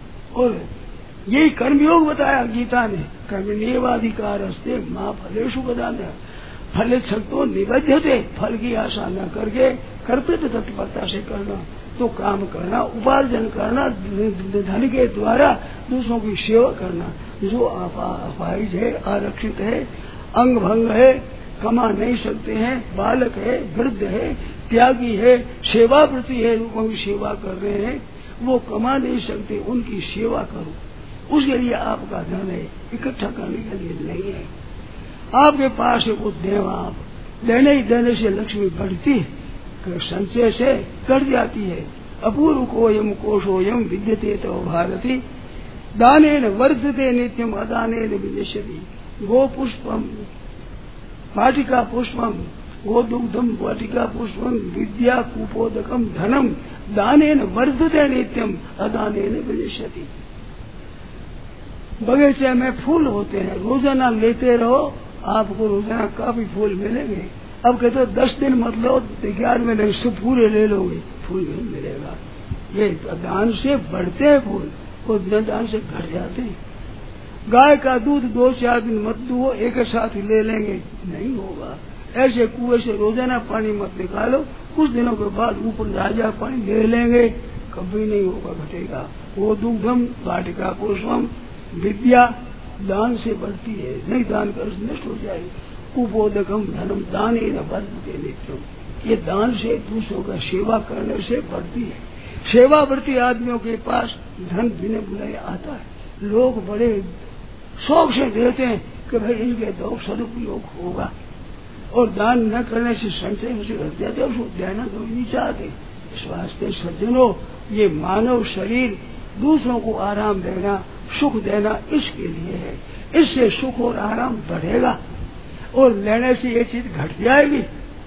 और यही कर्मयोग बताया गीता ने, कर्मण्येवाधिकार अस्ते मां फलेषु बदान्य फल शक्तो निबध्यते। फल की आशा न करके कर्तव्य तत्परता से करना। तो काम करना, उपार्जन करना, धन के द्वारा दूसरों की सेवा करना। जो अपाहिज है, आरक्षित है, अंग भंग है, कमा नहीं सकते हैं, बालक है, वृद्ध है, त्यागी है, सेवा प्रति है, लोगों की सेवा कर रहे हैं, वो कमा नहीं सकते, उनकी सेवा करो। उसके लिए आपका धन है, इकट्ठा करने के लिए नहीं है। आपके पास है वो देव, आप देने ही देने से लक्ष्मी बढ़ती है, संचय से कट जाती है। अपूर्व कोयम कोशोयम विद्यते तो भारती दानेन वर्धते नित्यम अदानेन विनश्यति। गो पुष्पम वाटिका पुष्पम गोदुग्धम वाटिका पुष्पम विद्या कुपोदकम धनम दानेन वर्धते नित्यम अदानेन विनश्यति। बगीचे में फूल होते हैं, रोजाना लेते रहो, आपको रोजाना काफी फूल मिलेंगे। अब कहते हो 10 दिन मत लो, 11 में नहीं, सब पूरे ले लोगे, फूल नहीं मिलेगा। ये दान से बढ़ते हैं फूल और न दान से घट जाते हैं। गाय का दूध 2-4 दिन मत दो, एक साथ ही ले लेंगे, नहीं होगा। ऐसे कुएं से रोजाना पानी मत निकालो, कुछ दिनों के बाद ऊपर राजा पानी ले लेंगे, कभी नहीं होगा, घटेगा। वो दुग्धम वाटिका पुष्पम विद्या दान से बढ़ती है, नहीं दान कर नष्ट हो जाएगी। उपोदकम धनम दान ही न बढ़ते नित्यम, ये दान से दूसरों का सेवा करने से बढ़ती है। सेवावर्ती आदमियों के पास धन बिना बुलाए आता है, लोग बड़े शौक से देते हैं कि भाई इनके दो सदुपयोग होगा, और दान न करने से संचय उसे रख जाते, उसको देना तो नहीं चाहते। इस वास्ते सज्जनों, ये मानव शरीर दूसरों को आराम देना, सुख देना इसके लिए है। इससे सुख और आराम बढ़ेगा, और लेने से ये चीज घट जाएगी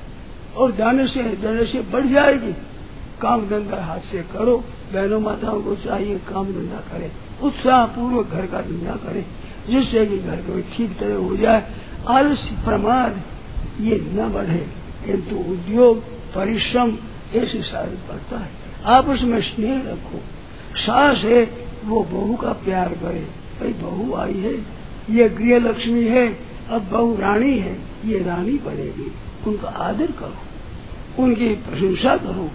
और देने से बढ़ जाएगी। काम धंधा हाथ से करो, बहनों माताओं को चाहिए काम धंधा करे, उत्साह पूर्वक घर का धंधा करे, जिससे कि घर को ठीक तरह हो जाए। आलस्य प्रमाद ये न बढ़े, किंतु उद्योग परिश्रम ऐसे सारे बढ़ता है। आपस में स्नेह रखो। सास है वो बहू का प्यार करे, भाई बहू आई है, ये गृह लक्ष्मी है, अब बहू रानी है, ये रानी बनेगी, उनका आदर करो, उनकी प्रशंसा करो,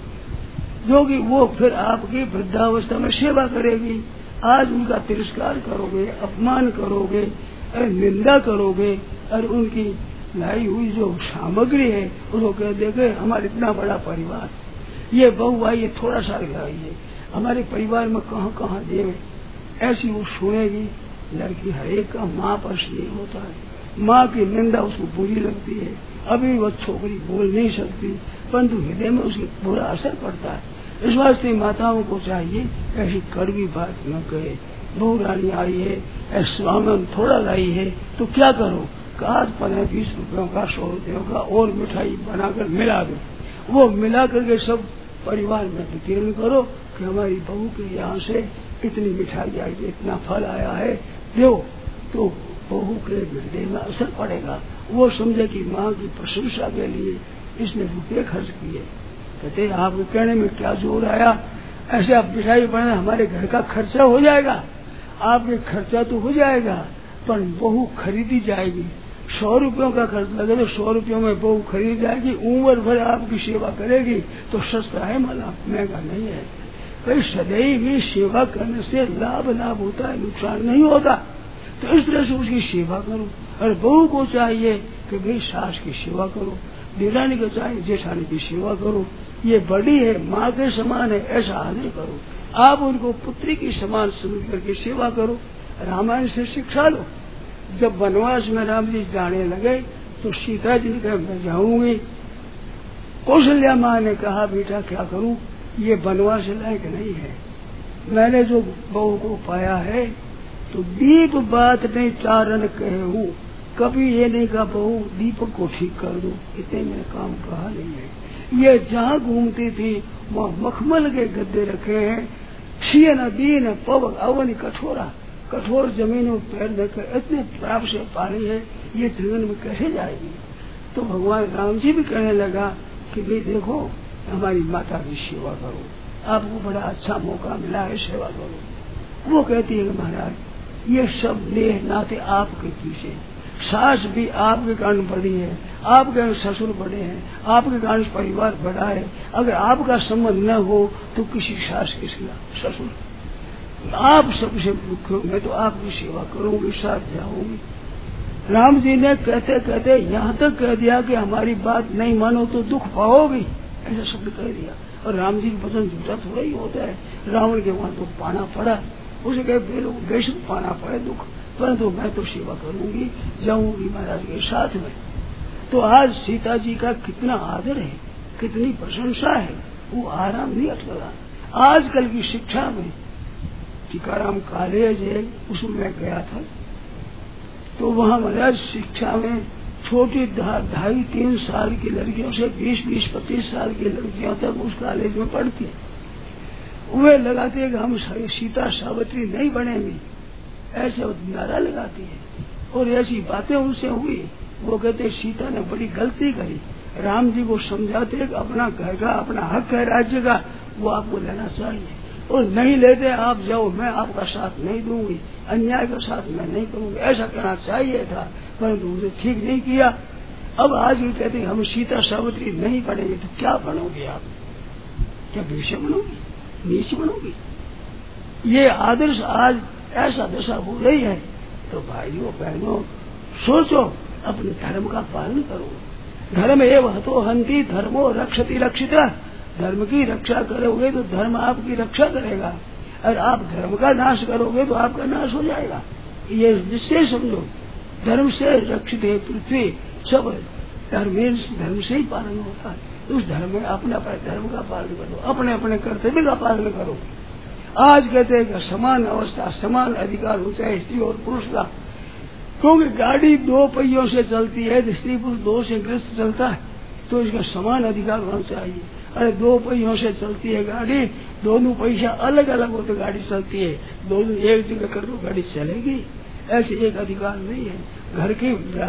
जो कि वो फिर आपकी वृद्धावस्था में सेवा करेगी। आज उनका तिरस्कार करोगे, अपमान करोगे, अरे निंदा करोगे, और उनकी लाई हुई जो सामग्री है उसको कह देंगे हमारा इतना बड़ा परिवार, ये बहू आई, ये थोड़ा सा लाई है, हमारे परिवार में कहाँ कहाँ देवे, ऐसी वो सुनेगी। लड़की हरेक का माँ पर स्नेह होता है, माँ की निंदा उसको बुरी लगती है। अभी वो छोकरी बोल नहीं सकती, परंतु हृदय में उसकी बुरा असर पड़ता है। इस वास्ते माताओं को चाहिए ऐसी कड़वी बात न कहे। बहू रानी आई है, स्वामी थोड़ा लाई है, तो क्या करो, आज 15-20 रुपयों का 100 रुपयों का और मिठाई बनाकर मिला दो, वो मिला करके सब परिवार में वितरण करो कि हमारी बहू के यहाँ से इतनी मिठाई आई, इतना फल आया है, दो, तो बहू के हृदय में असर पड़ेगा। वो समझे कि माँ की प्रशंसा के लिए इसने रुपये खर्च किए। कहते आपके कहने में क्या जोर आया, ऐसे आप मिठाई बनाए, हमारे घर का खर्चा हो जाएगा। आपके खर्चा तो हो जाएगा, पर बहू खरीदी जाएगी। 100 रुपयों का खर्च लगे तो 100 रुपयों में बहू खरीद जाएगी, उम्र भर आपकी सेवा करेगी, तो सस्ता है, माला महंगा नहीं है। भाई सदैव भी सेवा करने से लाभ होता है, नुकसान नहीं होता। तो इस तरह से उसकी सेवा करो। और बहू को चाहिए कि भाई सास की सेवा करो, देरानी को चाहिए जेठानी की सेवा करो, ये बड़ी है, माँ के समान है, ऐसा आदर करो। आप उनको पुत्री की समान समझ करके सेवा करो। रामायण से शिक्षा लो। जब वनवास में राम जी जाने लगे तो सीता जी ने कहा मैं जाऊंगी। कौशल्या माँ ने कहा बेटा क्या करूं, ये वनवास लायक नहीं है, मैंने जो बहू को पाया है तो दीप बात नहीं चारण कहे हूँ, कभी ये नहीं कहा बहू दीपक को ठीक कर दो, इतने मैंने काम कहा नहीं है। ये जहाँ घूमती थी वहाँ मखमल के गद्दे रखे हैं, क्षीण दीन पवन अवन कठोरा, कठोर जमीन में पैर देकर इतने प्राप से पानी है, ये जंगल में कैसे जाएगी। तो भगवान राम जी भी कहने लगा कि भाई देखो हमारी माता की सेवा करो, आपको बड़ा अच्छा मौका मिला है, सेवा करो। वो कहती है महाराज ये सब नेह नाते आपके पीछे, सास भी आपके कारण बड़ी है, आपके ससुर बड़े हैं, आपके कारण परिवार बड़ा है। अगर आपका संबंध न हो तो किसी सास किसी ससुर, आप सबसे मुख्य, मैं तो आपकी सेवा करूंगी, साथ जाऊंगी। राम जी ने कहते कहते यहाँ तक कह दिया कि हमारी बात नहीं मानो तो दुख पाओगी, ऐसा शब्द कह दिया। और राम जी का वचन झूठा थोड़ा ही होता है। रावण के वहां तो पाना पड़ा, उसे कहे बेशक पाना पड़े दुख, परंतु मैं तो सेवा करूंगी, जाऊंगी महाराज के साथ में। तो आज सीता जी का कितना आदर है, कितनी प्रशंसा है, वो आराम नहीं अटका। आजकल की शिक्षा में टीकाराम कॉलेज है, उसमें मैं गया था, तो वहाँ महाराज शिक्षा में छोटी 2.5-3 साल की लड़कियों से 20-25 साल की लड़कियों तक उस कॉलेज में पढ़ती है। वे लगाते हैं कि हम सीता सावित्री नहीं बनेंगी, ऐसे वो नारा लगाती है। और ऐसी बातें उनसे हुई, वो कहते सीता ने बड़ी गलती करी। राम जी को समझाते कि अपना घर का अपना हक है राज्य का, वो आपको लेना चाहिए, और नहीं लेते आप जाओ, मैं आपका साथ नहीं दूंगी, अन्याय का साथ मैं नहीं करूंगी, ऐसा कहना चाहिए था, परंतु उसे ठीक नहीं किया। अब आज भी कहते हम सीता सावित्री नहीं बनेंगे तो क्या बनोगे आप? क्या विषय बनोगी, नीच बनोगी? ये आदर्श आज ऐसा दशा हो रही है। तो भाइयों बहनों सोचो, अपने धर्म का पालन करो। धर्म एव हतो हंति धर्मो रक्षति रक्षिता। धर्म की रक्षा करोगे तो धर्म आपकी रक्षा करेगा, और आप धर्म का नाश करोगे तो आपका नाश हो जाएगा। ये निश्चय समझो, धर्म से रक्षित है पृथ्वी, सब धर्म से ही पालन होता है। तो उस धर्म में अपने अपने धर्म का पालन करो, अपने अपने कर्तव्य का पालन करो। आज कहते हैं कि समान अवस्था समान अधिकार हो, चाहे स्त्री और पुरुष का, क्योंकि गाड़ी दो पहियों से चलती है, स्त्री पुरुष दो से ग्रस्त चलता है, तो इसका समान अधिकार होना चाहिए। अरे दो पहियों से चलती है गाड़ी, दोनों पहिया अलग अलग हो तो गाड़ी चलती है, दोनों एक जगह कर दो गाड़ी चलेगी, ऐसे एक अधिकार नहीं है। घर की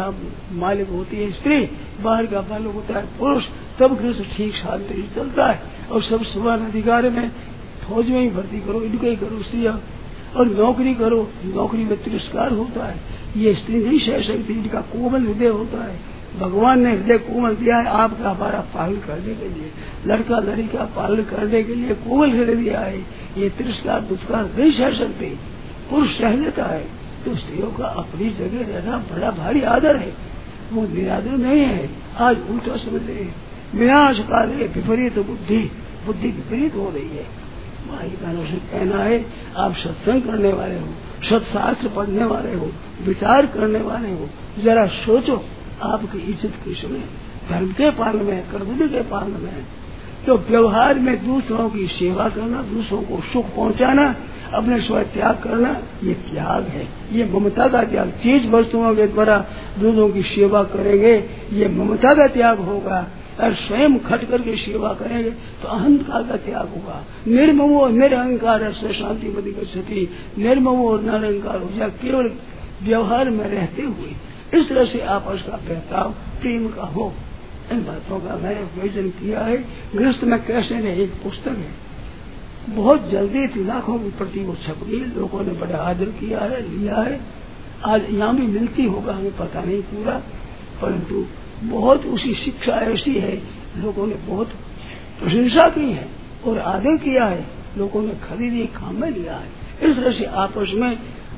मालिक होती है स्त्री, बाहर का मालिक होता है पुरुष, तब गृहस्थ ठीक शांति से चलता है। और सब समान अधिकार में, फौज में ही भर्ती करो, इनको ही करो स्त्रियां, और नौकरी करो, नौकरी में तिरस्कार होता है, ये स्त्री नहीं सह सकती, इनका कोमल हृदय होता है। भगवान ने हृदय कोमल दिया है आपका हमारा पालन करने के लिए, लड़का लड़की का पालन करने के लिए कोमल हृदय दिया है। ये तिरस्कार दुष्कार नहीं सह सकते, पुरुष सह लेता है। तो स्त्रियों का अपनी जगह रहना बड़ा भारी आदर है, वो निरादर नहीं है। आज उल्टा समझ रहे, विनाश काले विपरीत बुद्धि, बुद्धि विपरीत हो रही है। भाई बहनों से कहना है, आप सत्संग करने वाले हो, सत्शास्त्र पढ़ने वाले हो, विचार करने वाले हो, जरा सोचो आपकी इज्जत किसमें? धर्म के पालन में, कर्तव्य के पालन में। तो व्यवहार में दूसरों की सेवा करना, दूसरों को सुख पहुंचाना, अपने स्वयं त्याग करना, ये त्याग है, ये ममता का त्याग। चीज वस्तुओं के द्वारा दूसरों की सेवा करेंगे, ये ममता का त्याग होगा। और स्वयं खट करके सेवा करेंगे तो अहंकार का त्याग होगा। निर्ममो निरहंकार से शांति मति गच्छति, निर्ममो निरहंकार हो जाए, केवल व्यवहार में रहते हुए इस तरह से आपस का बहताव प्रेम का हो। इन बातों का मैंने विवेचन किया है। गृहस्थ में कैसे ने एक पुस्तक है, बहुत जल्दी थी, लाखों की प्रति वो छप गई, लोगों ने बड़ा आदर किया है, लिया है। आज यहाँ भी मिलती होगा, हमें पता नहीं पूरा, परंतु बहुत उसकी शिक्षा ऐसी है, लोगों ने बहुत प्रशंसा की है और आदर किया है, लोगों ने खरीदी, काम में लिया है। इस तरह से आपस में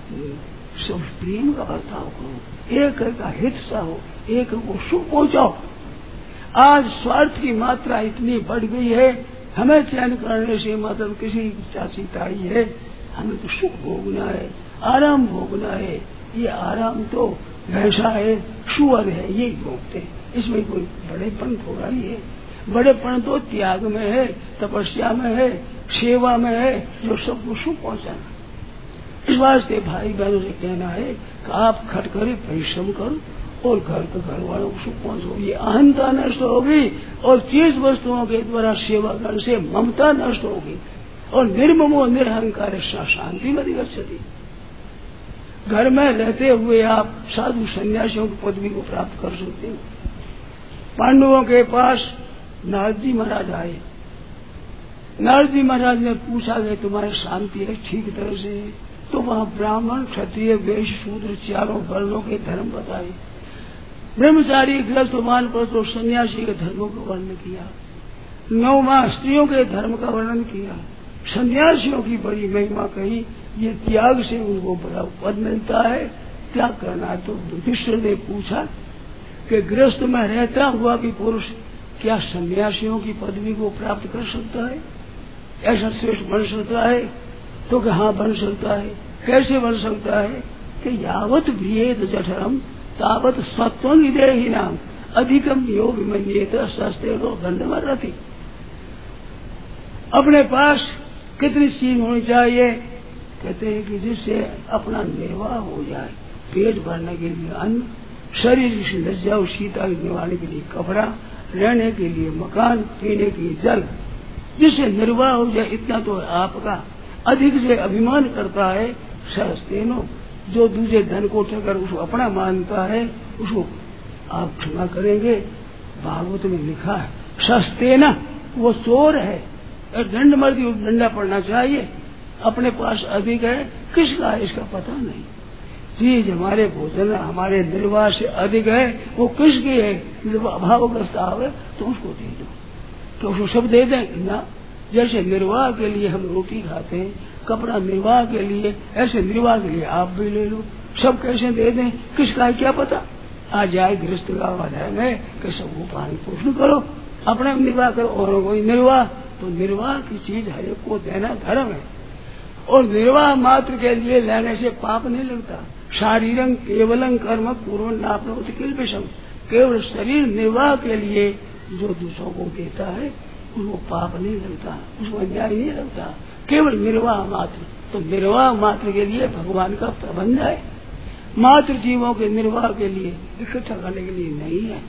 सब प्रेम का बर्ताव करो, एक का हित सा हो, एक को सुख पहुंचाओ। आज स्वार्थ की मात्रा इतनी बढ़ गई है, हमें चयन करने से मतलब किसी चाची ताई है, हमें तो सुख भोगना है, आराम भोगना है। ये आराम तो भैंसा है, सुअर है, ये भोगते हैं, इसमें कोई बड़ेपन थोड़ा ही है। बड़ेपन तो त्याग में है, तपस्या में है, सेवा में है, जो सबको सुख पहुंचाना। इस वास्ते भाई बहनों से कहना है कि आप खट करे परिश्रम करो और घर के घर वालों को सुख पहुंचो। ये अहंता नष्ट होगी और चीज वस्तुओं के द्वारा सेवा करने से ममता नष्ट होगी और निर्ममो निरहंकार शांति में गच्छति। घर में रहते हुए आप साधु सन्यासियों की पदवी को प्राप्त कर सकते हो। पांडवों के पास नारद जी महाराज आए, नारद जी महाराज ने पूछा कि तुम्हारी शांति है ठीक तरह से? तो वहाँ ब्राह्मण क्षत्रिय वैश्य शूद्र चारों वर्णों के धर्म बताए। ब्रह्मचारी गृहस्थ वानप्रस्थ और सन्यासी के धर्मों का वर्णन किया। 9 माह स्त्रियों के धर्म का वर्णन किया। सन्यासियों की बड़ी महिमा कही, ये त्याग से उनको बड़ा पद मिलता है, त्याग करना है। तो युधिष्ठिर ने पूछा कि गृहस्थ में रहता हुआ भी पुरुष क्या सन्यासियों की पदवी को प्राप्त कर सकता है? ऐसा श्रेष्ठ बन सकता है? तो कि हाँ बन सकता है। कैसे बन सकता है? कि यावत भेद जठरम तावत सत्वं विदेही नाम अधिकम योग विमन्येत सस्ते लोग दंडवती। अपने पास कितनी चीज होनी चाहिए? कहते हैं कि जिससे अपना निर्वाह हो जाए, पेट भरने के लिए अन्न, शरीर की लज्जा और शीता निवारने के लिए कपड़ा, रहने के लिए मकान, पीने के लिए जल, जिससे निर्वाह हो जाए, इतना तो आपका। अधिक से अभिमान करता है सहस्तेनो जो दूसरे धन को उठाकर उसको अपना मानता है उसको आप क्षमा करेंगे। भागवत में लिखा है सस्ते न, वो चोर है, दंड मर्दी डंडा पड़ना चाहिए। अपने पास अधिक है, किसका है इसका पता नहीं। चीज हमारे भोजन हमारे निर्वाह से अधिक है, वो किसकी है? जब अभावग्रस्त आवे तो उसको दे दो, तो उसको सब दे दें ना। जैसे निर्वाह के लिए हम रोटी खाते हैं, कपड़ा निर्वाह के लिए, ऐसे निर्वाह के लिए आप भी ले लो। सब कैसे दे दें, किसका है क्या पता। आ जाए गृहस्थ का अध्याय में कि सबको पालन पोषण करो, अपने निर्वाह करो, और कोई निर्वाह, तो निर्वाह की चीज हर एक को देना धर्म है। और निर्वाह मात्र के लिए लेने से पाप नहीं लगता। शारीरं केवलं कर्म कुर्वन् नाप्नोति किल्बिषम्, केवल शरीर निर्वाह के लिए जो दूसरों को देता है उसको पाप नहीं लगता, उसको अन्याय नहीं लगता, केवल निर्वाह मात्र। तो निर्वाह मात्र के लिए भगवान का प्रबंध है, मात्र जीवों के निर्वाह के लिए, इकट्ठा करने के लिए नहीं है।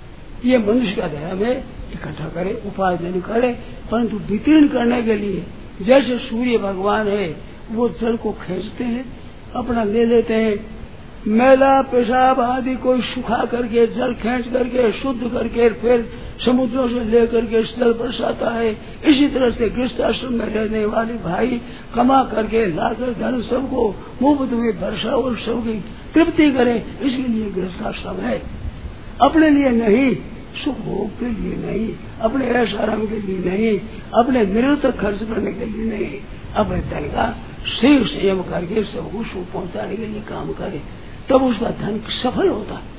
ये मनुष्य का धर्म है, इकट्ठा करे, उपार्जन करे, परंतु वितीर्ण करने के लिए जैसे सूर्य भगवान है वो जल को खींचते हैं, अपना ले लेते हैं, मैला पेशाब आदि को सुखा करके जल खींच करके शुद्ध करके फिर समुद्रों से लेकर के जल बरसाता है। इसी तरह से गृहस्थ आश्रम में रहने वाले भाई कमा करके लाकर धन सबको मुफ्त में बरसा और सबकी तृप्ति करे, इसके लिए गृहस्थ आश्रम है, अपने लिए नहीं, सुख भोग के लिए नहीं, अपने ऐश आराम के लिए नहीं, अपने निरंतर खर्च करने के लिए नहीं, अपने धन का सही संयम करके सबको सुख पहुंचाने के लिए काम करे, तब उसका धन सफल होता है।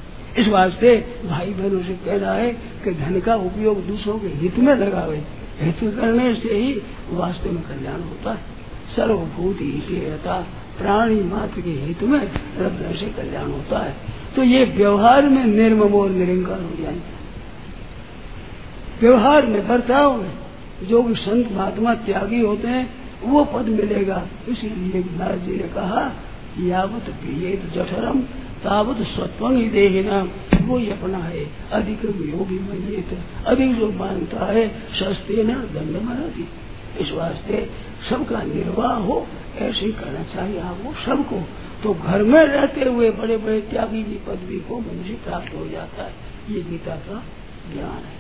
इस वास्ते भाई बहनों से कहना है कि धन का उपयोग दूसरों के हित में लगावे, हित करने से ही वास्तव में कल्याण होता है। सर्वभूत हिते रहता, प्राणी मात्र के हित में रखने से कल्याण होता है। तो ये व्यवहार में निर्मम और निरंकार हो जाएंगे। व्यवहार में बर्ताव में जो भी संत महात्मा त्यागी होते हैं वो पद मिलेगा। इसीलिए नारद जी ने कहा यावत पीयेत जठरम तावत स्वत्वं ही देहिना, वो ही अपना है। अधिक योगी मन्येत, अधिक जो मानता है सस्ते न दंड मनाती। इस वास्ते सबका निर्वाह हो, ऐसे ही करना चाहिए आपको सबको। तो घर में रहते हुए बड़े बड़े त्यागी की पदवी को मनुष्य प्राप्त हो जाता है। ये गीता का ज्ञान है।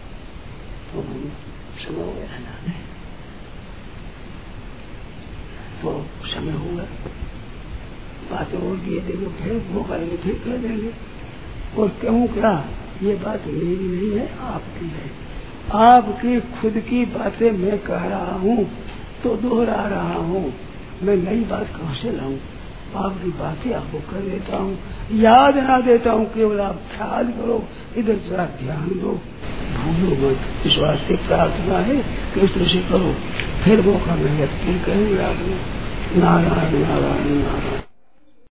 तो हम समय हो गया, तो समय होगा, बातें और दिए देखो, फिर वो करेंगे, फिर कह देंगे। और क्यों क्या, ये बात मेरी नहीं है, आपकी है। आपकी खुद की बातें मैं कह रहा हूँ तो दोहरा रहा हूँ, मैं नई बात कहाँ से लाऊं। आपकी बातें आपको कर देता हूँ, याद ना देता हूँ, केवल आप ख्याल करो, इधर जरा ध्यान दो, भूलो मत। इस वास्ते प्रार्थना है कि इस तरह से करो, फिर मौका मिलेगा फिर कहेंगे आपने। नारायण नारायण नारायण।